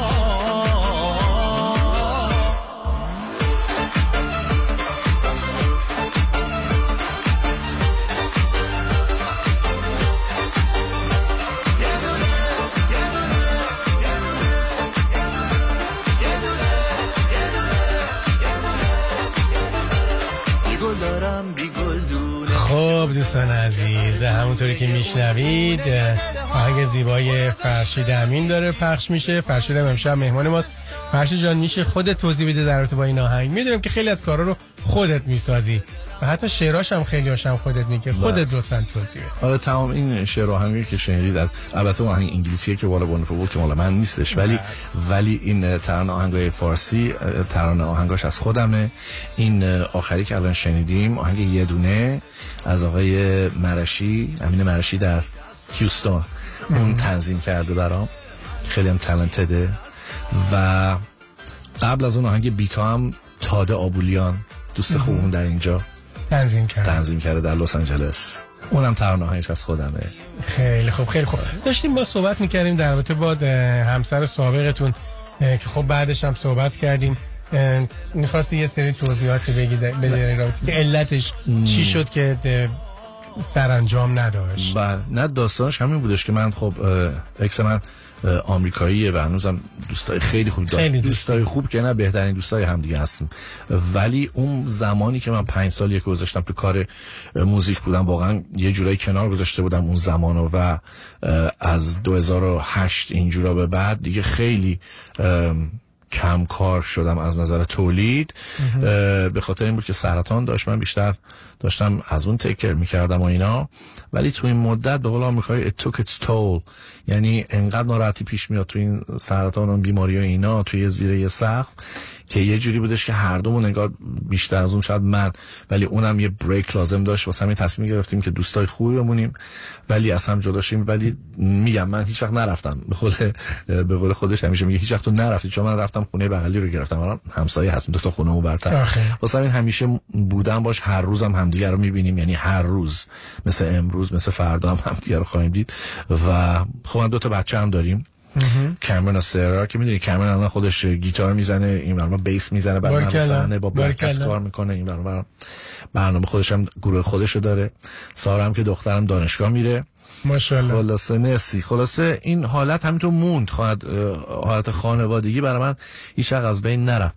خب دوستان عزیز، همونطوری که میشنوید آهنگ زیبای فرشید امین داره پخش میشه. فرشید امشب مهمان ماست. فرشید جان میشه خودت توضیح بده در رابطه با این آهنگ؟ میدونم که خیلی از کارا رو خودت میسازی و حتی شعراش هم خیلی هاشم خودت میگی، خودت لطفاً توضیح بده. آره تمام این شعر و آهنگی که شنیدید از البته آهنگ انگلیسیه که والا بونفو بود که مال من نیستش، ولی این ترانه آهنگای فارسی ترانه آهنگاش از خودمه. این آخری که الان شنیدیم آهنگ یه دونه از آقای مرشی، امین مرشی در هیوستون، اون تنظیم کرده برام، خیلی هم تالنتده. و قبل از اون آهنگ بیتا هم تاده آبولیان دوست خوبم در اینجا تنظیم کرده در لس آنجلس، اونم ترانه هایش از خودمه. خیلی خوب خیلی خوب. داشتیم با صحبت میکردیم در رابطه با همسر سابقتون که خب بعدش هم صحبت کردیم. میخواستی یه سری توضیحاتی بگی در رابطه که علتش چی شد که سرانجام نداشت؟ نه داستانش همین بودش که من خب اکس من آمریکاییه و هنوزم دوستای خیلی خوب داشت. دوستای خوب که نه بهترین دوستای همدیگه هستیم، ولی اون زمانی که من 5 سال یک گذاشتم تو کار موزیک بودم، واقعا یه جورایی کنار گذاشته بودم اون زمانو و از 2008 اینجورا به بعد دیگه خیلی کم کار شدم از نظر تولید. به خاطر این بود که سرطان داشت، من بیشتر داشتم از اون تیکر میکردم و اینا، ولی تو این مدت به قول آمریکایی it took its toll، یعنی انقدر ناراحتی پیش میاد تو این سرطان و بیماری و اینا توی زیر یه سقف که یه جوری بودش که هر دومون انگار بیشتر از اون شاید من، ولی اونم یه بریک لازم داشت. واسه همین تصمیم گرفتیم که دوستای خوبی بمونیم ولی از هم جدا شیم. ولی میگم من هیچ وقت نرفتم، به قول خودش همیشه میگه هیچ وقت تو نرفتی، چون من رفتم خونه بغلی رو گرفتم، الان همسایه هست 2 تا خونه‌مو برتر. واسه همین همیشه بودم باش، هر روزم همدیگه رو میبینیم، یعنی هر روز مثل امروز مثل فردا هم همدیگه رو خواهیم دید. و خب من 2 تا بچه هم داریم، کامرون و سرا که میدونی کامرون الان خودش گیتار میزنه، این برنامه بیس میزنه، بعد صحنه با بلکس کار میکنه، این برنامه خودش هم گروه خودشو داره. سارا هم که دخترم دانشگاه میره ماشاءالله. خلاصه مرسی. خلاصه این حالت همینطور موند، حالت خانوادگی برای من هیچ وقت از بین نرفت،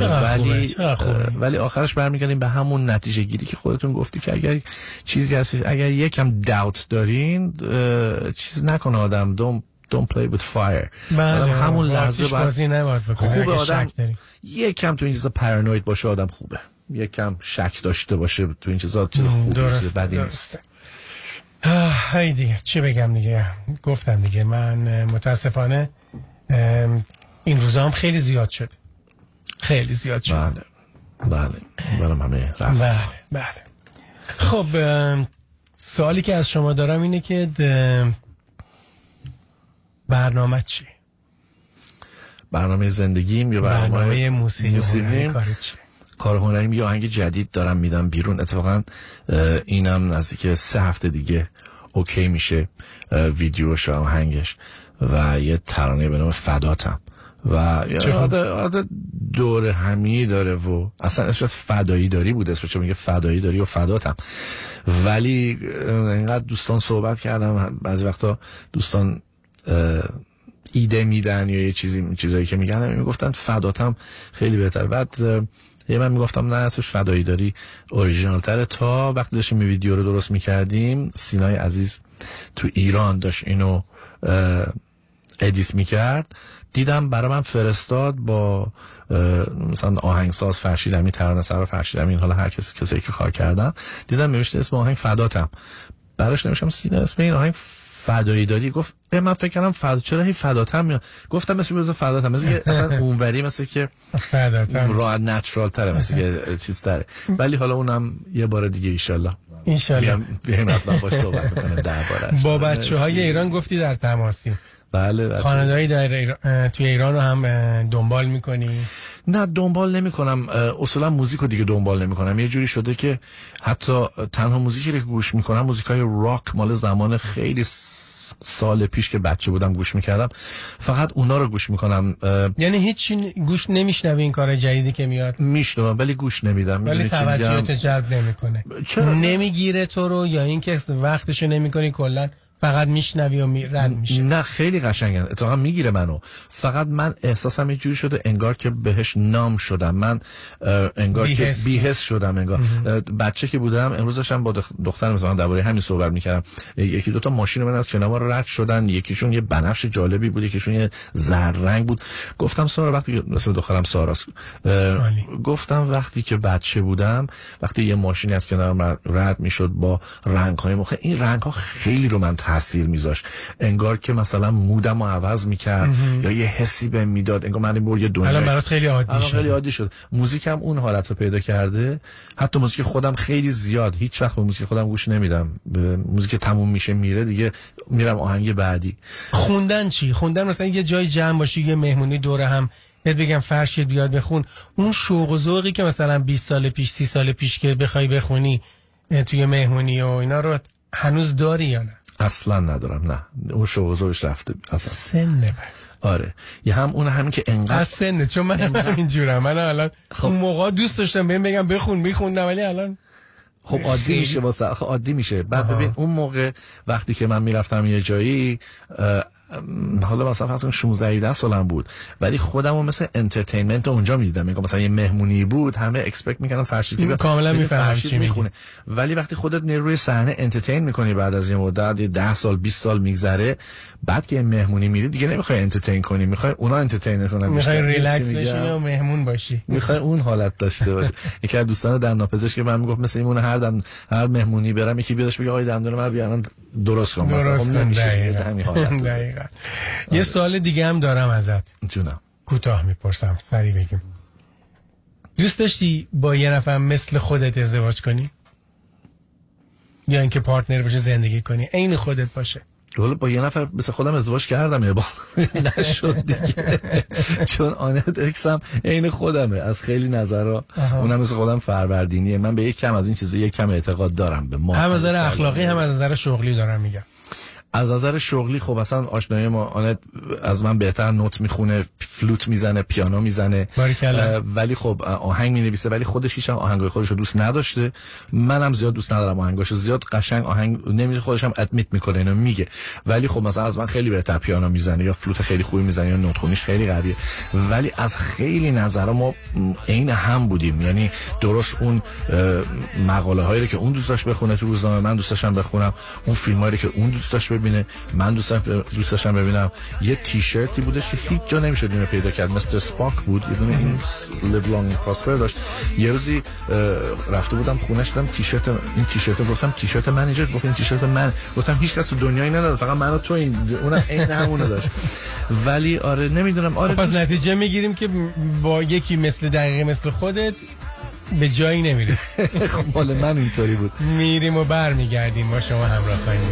ولی آخرش برمیگردیم به همون نتیجه گیری که خودتون گفتی که اگر چیزی هست، اگر یکم داوت دارین چیز نکنه آدم، don't play with fire. همون لحظه خوبه آدم یکم تو این چیزا پرانوید باشه، آدم خوبه یکم شک داشته باشه تو این چیزا، چیز خوبه، چیز بدی نیست. هی دیگه چی بگم دیگه، گفتم دیگه. من متاسفانه این روزا هم خیلی زیاد شد. بله برام همه رفت. بله. خب سوالی که از شما دارم اینه که برنامه چی؟ برنامه زندگیم یا برنامه موسیقی؟ کار هنریم یه آهنگ جدید دارم میدم بیرون، اتفاقا اینم نزدیک 3 هفته دیگه اوکی میشه ویدیوش و آهنگش، و یه ترانه به نام فداتم و عادت دور همی داره و اصلا اسمش فدایی داری بود، اسمش میگه فدایی داری و فداتم. ولی اینقدر دوستان صحبت کردم، بعضی وقتا دوستان ایده میدن یا یه چیزایی که میگن میگفتن فداتم خیلی بهتر. بعد من میگفتم نه اسمش فدایی داری اوریجینال تره. تا وقتی داشتیم ویدیو رو درست میکردیم سینای عزیز تو ایران داشت اینو ادیت میکرد، دیدم برای من فرستاد با مثلا آهنگساز فرشید امین، ترانه‌سرا فرشید امین، حالا هر کسی که کار کردن، دیدم نوشته اسم آهنگ فداتم، براش نوشتم سینا اسم این آهنگ فدایی داری. گفت من فکر کردم چرا هی فداتم میاد. گفتم مثل بذار فداتم، مثل که اصلا اونوری مثل که فداتم راحت نچرال تره، مثل که چیز تره. ولی حالا اونم یه بار دیگه ان شاء الله بیایم حتما باش صحبت می‌کنیم درباره‌اش. با بچه‌های ایران گفتی در تماسی؟ بله. خانواده‌ای در توی ایران رو هم دنبال می‌کنی؟ نه دنبال نمی‌کنم، اصولا موزیک رو دیگه دنبال نمی‌کنم. یه جوری شده که حتی تنها موزیکی که گوش می‌کنم موزیکای راک مال زمان خیلی سال پیش که بچه بودم گوش می‌کردم، فقط اونا رو گوش می‌کنم. یعنی هیچ گوش نمی‌شنوی این کار جدیدی که میاد؟ میشنوم ولی گوش نمیدم. ولی توجهت جلب نمی‌کنه. چرا نمیگیره تو رو، یا اینکه وقتشو نمی‌کنی کلاً فقط میشنوی و رد میشه؟ نه خیلی قشنگه، اتفاقا میگیره منو. فقط من احساسم یه جوری شده انگار که بهش نام شدم، من انگار که بی‌حس شدم. انگار بچه که بودم امروز داشتم با دخترم مثلا درباره همین صحبت میکردم، یکی دو تا ماشین من از کنار رد شدن، یکیشون یه بنفش جالبی بود، یکیشون یه زرد رنگ بود. گفتم سارا، وقتی مثلا دخترم ساراست، گفتم وقتی که بچه بودم وقتی یه ماشینی از کنار رد میشد با رنگ‌های مختلف، این رنگ‌ها خیلی رو من تاثیر میذاشت، انگار که مثلا مودم رو عوض میکرد یا یه حسی بهم میداد، انگار من این یه دنیا الان برات خیلی عادی شد. موزیکم اون حالت رو پیدا کرده. حتی موزیک خودم خیلی زیاد هیچ وقت به موزیک خودم گوش نمیدم، به موزیک تموم میشه میره دیگه میرم آهنگ بعدی. خوندن چی؟ خوندن مثلا یه جای جمع باشی، یه مهمونی دوره هم بهت بگم فرشید بیاد بخون، اون شوق و ذوقی که مثلا 20 سال پیش 30 سال پیش که بخوای بخونی توی مهمونی و اینا رو هنوز داری یا نه؟ اصلا ندارم، نه اون شوق و ذوقش رفته اصلا. سنه بس. آره یه هم اون همین که انقدر از سنه، چون من همین جورم. من الان اون موقع دوست داشتم بهم بگم بخون میخوندم، ولی الان خب عادی میشه واسه عادی میشه. بعد ببین اون موقع وقتی که من میرفتم یه جایی، حالا مثلا فرض کن 16 سالم بود، ولی خودمو مثل انترتینمنت اونجا میدیدم. میگم مثلا یه مهمونی بود، همه اکسپکت میکنن فرشید کاملا میفهمم چی میخونه، ولی وقتی خودت روی صحنه انترتین میکنی بعد از یه مدت 10 سال 20 سال میگذره، بعد که مهمونی میری دیگه نمیخوای انترتین کنی، میخوای اونا انترتین کنن، میخوای ریلکس بشینی و مهمون باشی، میخوای اون حالت داشته باشی. یکی از دوستان دندانپزشک که من میگفت مثلا این هر مهمونی برم یکی بیادش بگه آقای دندون من بیارن درست کن، مثلا خب نمیشه همین حالت. دقیقاً. یه سوال دیگه هم دارم ازت. جونم. کوتاه میپرسم، سریع بگیم. دوست داشتی با یه نفر مثل خودت ازدواج کنی؟ یا اینکه پارتنر باشه زندگی کنی عین خودت باشه؟ حالا با یه نفر مثل خودم ازدواج کردم یه بار نشد دیگه، چون آنت اکسم عین خودمه از خیلی نظرها. اونم مثل خودم فروردینیه. من به یک کم از این چیزا یک کم اعتقاد دارم، به ما هم از نظر اخلاقی هم از نظر شغلی دارم میگم. از نظر شغلی خب اصلا آشنایی ما آنت از من بهتر نوت میخونه، فلوت میزنه، پیانو میزنه، ولی خب آهنگ مینویسه، ولی خودش هیچ آهنگای خودش رو دوست نداشته. منم زیاد دوست ندارم آهنگاشو، زیاد قشنگ آهنگ نمیشه، خودش هم ادمیت میکنه اینو میگه، ولی خب مثلا از من خیلی بهتر پیانو میزنه یا فلوت خیلی خوبی میزنه یا نوت خونیش خیلی قویه. ولی از خیلی نظرها ما عین هم بودیم، یعنی درست اون مقاله هایی که اون دوست داشت بخونه تو روزنامه من دوست داشتم بخونم، اون فیلمایی که اون دوست داشت ببینه من دوست داشتم ببینم. یه تیشرتی بودش که هیچ جا نمیشد اینو پیدا کرد، مستر اسپاک بود، یه دونه این لیو لانگ پراسپر داشت. یه روزی رفته بودم خونه‌اش دیدم این تیشرت، گفتم تیشرت من اینجا، گفت این تیشرت من، گفتم هیچ کس تو دنیایی نداره فقط من و تو، این اونم عین همونو داشت. ولی آره نمیدونم، آره پس نتیجه میگیریم که با یکی دقیقه مثل خودت به جایی نمیرسی. خب مال من اینطوری بود. میریم و برمیگردیم با شما همراه خواهیم.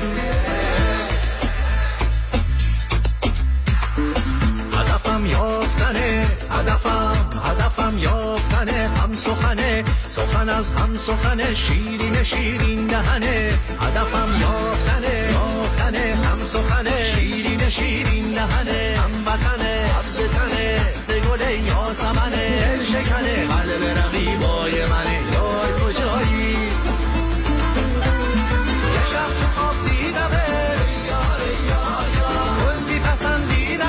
هدفم یافتنه، هم سخن از هم سخنه، شیرین دهنه. هدفم یافتنه، هم سخنه، شیرین دهنه، هم وطنه، سبز تنه، دست گل یاسمنه، دل شکنه، قلب رقیبای منه، یار کجایی؟ یه شب تو خواب دیدمه، یار کندی پسندیدم،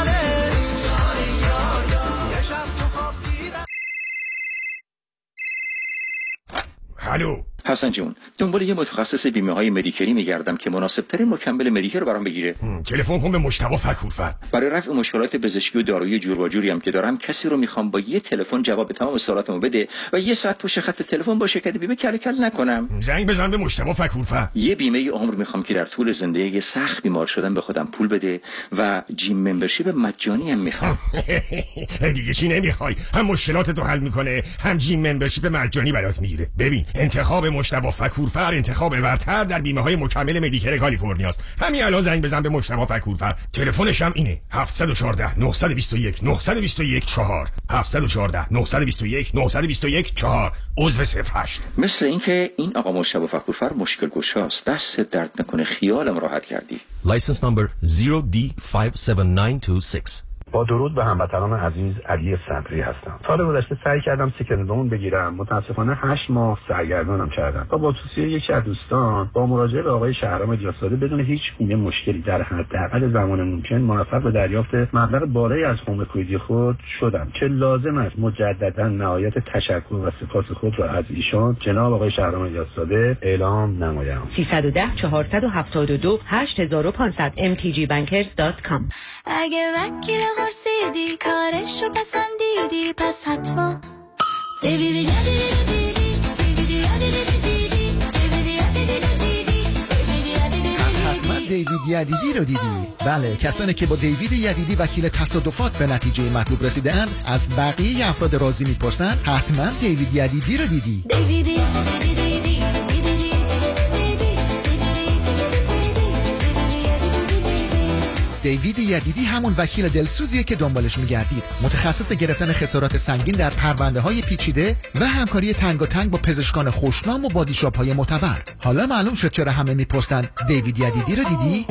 الو حسن جون، دنبال یه متخصص بیمه‌های مدیکری می‌گردم که مناسب‌ترین مکمل مدیکر رو برام بگیره. تلفن کن به مجتبی فکورفر. برای رفع مشکلات پزشکی و دارویی جور و جوری هم که دارم، کسی رو می‌خوام با یه تلفن جواب تمام سوالاتمو بده و یه ساعت پشت خط تلفن با شرکت بیمه کل کل نکنم. زنگ بزن به مجتبی فکورفر. یه بیمه عمر می‌خوام که در طول زندگی سخت بیمار شدن به خودم پول بده و جیم ممبرشیپ مجانی هم می‌خوام. دیگه چی نمی‌خوای؟ هم مشکلاتتو حل می‌کنه، هم جیم ممبرشیپ مجانی برات میگیره. ببین، انتخاب مجتبی فکورفر انتخاب برتر در بیمه‌های مکمل مدیکر کالیفرنیاست. همین الان زنگ بزن به مجتبی فکورفر. تلفنش هم اینه: 714 921 921 4 714 921 921 4 عضو 08. مثل اینکه این آقا مجتبی فکورفر مشکل گشاست. دست درد نکنه، خیالم راحت کردی. لایسنس نمبر 0D57926. با درود به هموطنان عزیز، علی صبری هستم. سال گذشته سعی کردم سکند لون بگیرم، متاسفانه 8 ماه سرگردانم کردم. با توصیه یکی از دوستان با مراجعه به آقای شهرام اجازه‌داده بدون هیچ گونه مشکلی در حداقل زمان ممکن موفق به دریافت مبلغ بالایی از هوم اکویتی خود شدم که لازم است مجددا نهایت تشکر و سپاس خود را از ایشان جناب آقای شهرام اجازه‌داده اعلام نمایم. 310 472 8500 mtgbankers.com. اگه وکیل خورسیدی کارشو پسندیدی پس حتما دیویدی دیوید یدیدی رو دیدی. بله، کسانی که با دیوید یدیدی وکیل تصادفات به نتیجه مطلوب رسیدن از بقیه افراد راضی میپرسن حتما دیوید یدیدی رو دیدی. دیوید یدیدی همون وکیل دلسوزیه که دنبالش میگردید. متخصص گرفتن خسارات سنگین در پرونده های پیچیده و همکاری تنگاتنگ با پزشکان خوشنام و بادی شاپ های معتبر. حالا معلوم شد چرا همه میپرسن دیوید یدیدی رو دیدی؟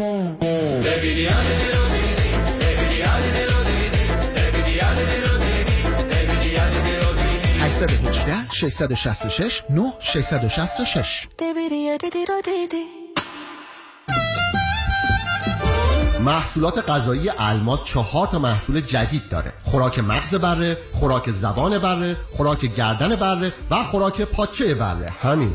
818 666 9666. محصولات غذایی الماس 4 تا محصول جدید داره: خوراک مغز بره، خوراک زبان بره، خوراک گردن بره و خوراک پاچه بره. همین.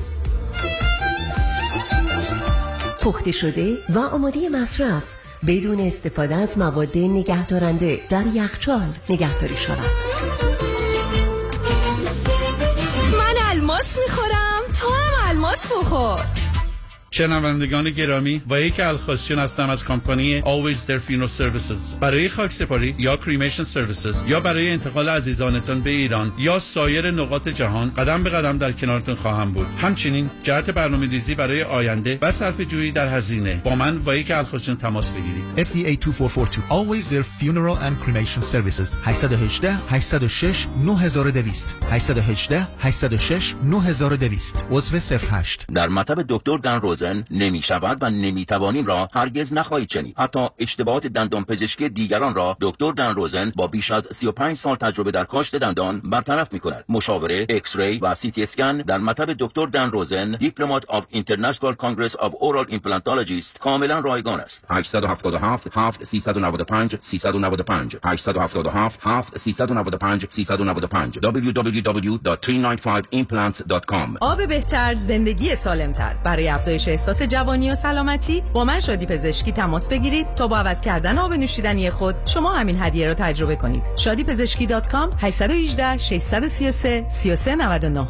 پخته شده و آماده مصرف بدون استفاده از مواد نگهدارنده در یخچال نگهداری شود. من الماس میخورم، تو هم الماس بخور. شنوندگان گرامی، وحید الخاسیون هستم از کمپانی Always There Funeral Services. برای خاکسپاری یا کریمیشن سرویسز یا برای انتقال عزیزانتان به ایران یا سایر نقاط جهان قدم به قدم در کنارتون خواهم بود. همچنین جهت برنامه‌ریزی برای آینده و صرفه‌جویی در هزینه با من وحید الخاسیون تماس بگیرید. FDA 2442 Always There Funeral and Cremation Services. 818 806 9200 818 806 9200 عضو 08. در مطب دکتر دن روزن نمی شود و نمی توانیم را هرگز نخواهید شنید. حتی اشتباهات دندان پزشکی دیگران را دکتر دن روزن با بیش از 35 سال تجربه در کاشت دندان برطرف می کند. مشاوره، ایکس ری و سی تی اسکن در مطب دکتر دن روزن، دیپلمات آف اینترنشنال کانگرس آف اورال ایمپلانتولوژیست، کاملا رایگان است. 877 7 395 395 877 7 395 395 www.395implants.com. آب بهتر، زندگی سالمتر. برای افزایش احساس جوانی و سلامتی با من شادی پزشکی تماس بگیرید تا با عوض کردن آب نوشیدنی خود شما همین هدیه را تجربه کنید. shadipezeshki.com 818 633 3399.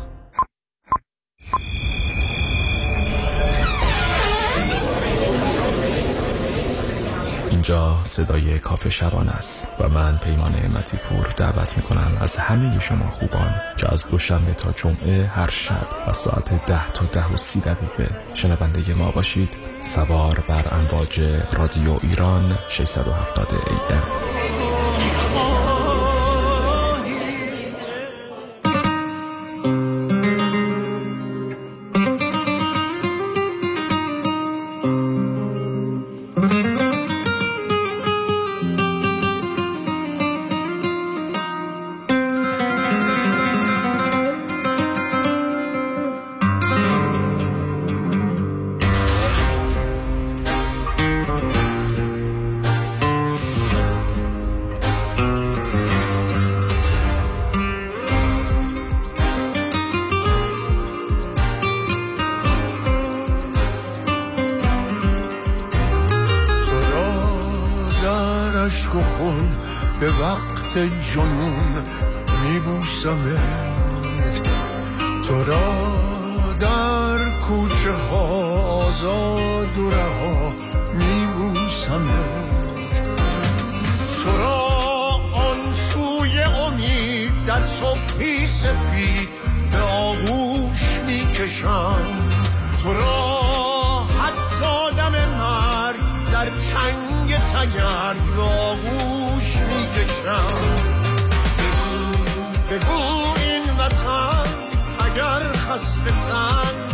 اینجا صدای کافه شبانه است و من پیمان نعمتی پور دعوت میکنم از همه شما خوبان که از دوشنبه تا جمعه هر شب از ساعت 10 تا 10:30 شنونده ما باشید. سوار بر امواج رادیو ایران 670 AM. و خون به وقت جنون میبوسمت، تو را در کوچه ها آزاد و رها میبوسمت، تو را آن سوی امید در صبحی سپید به آغوش میکشم، تو را حتی دم مرگ در چنگ تگرگ به آغوش میکشم. بگو این وطن اگر خسته تن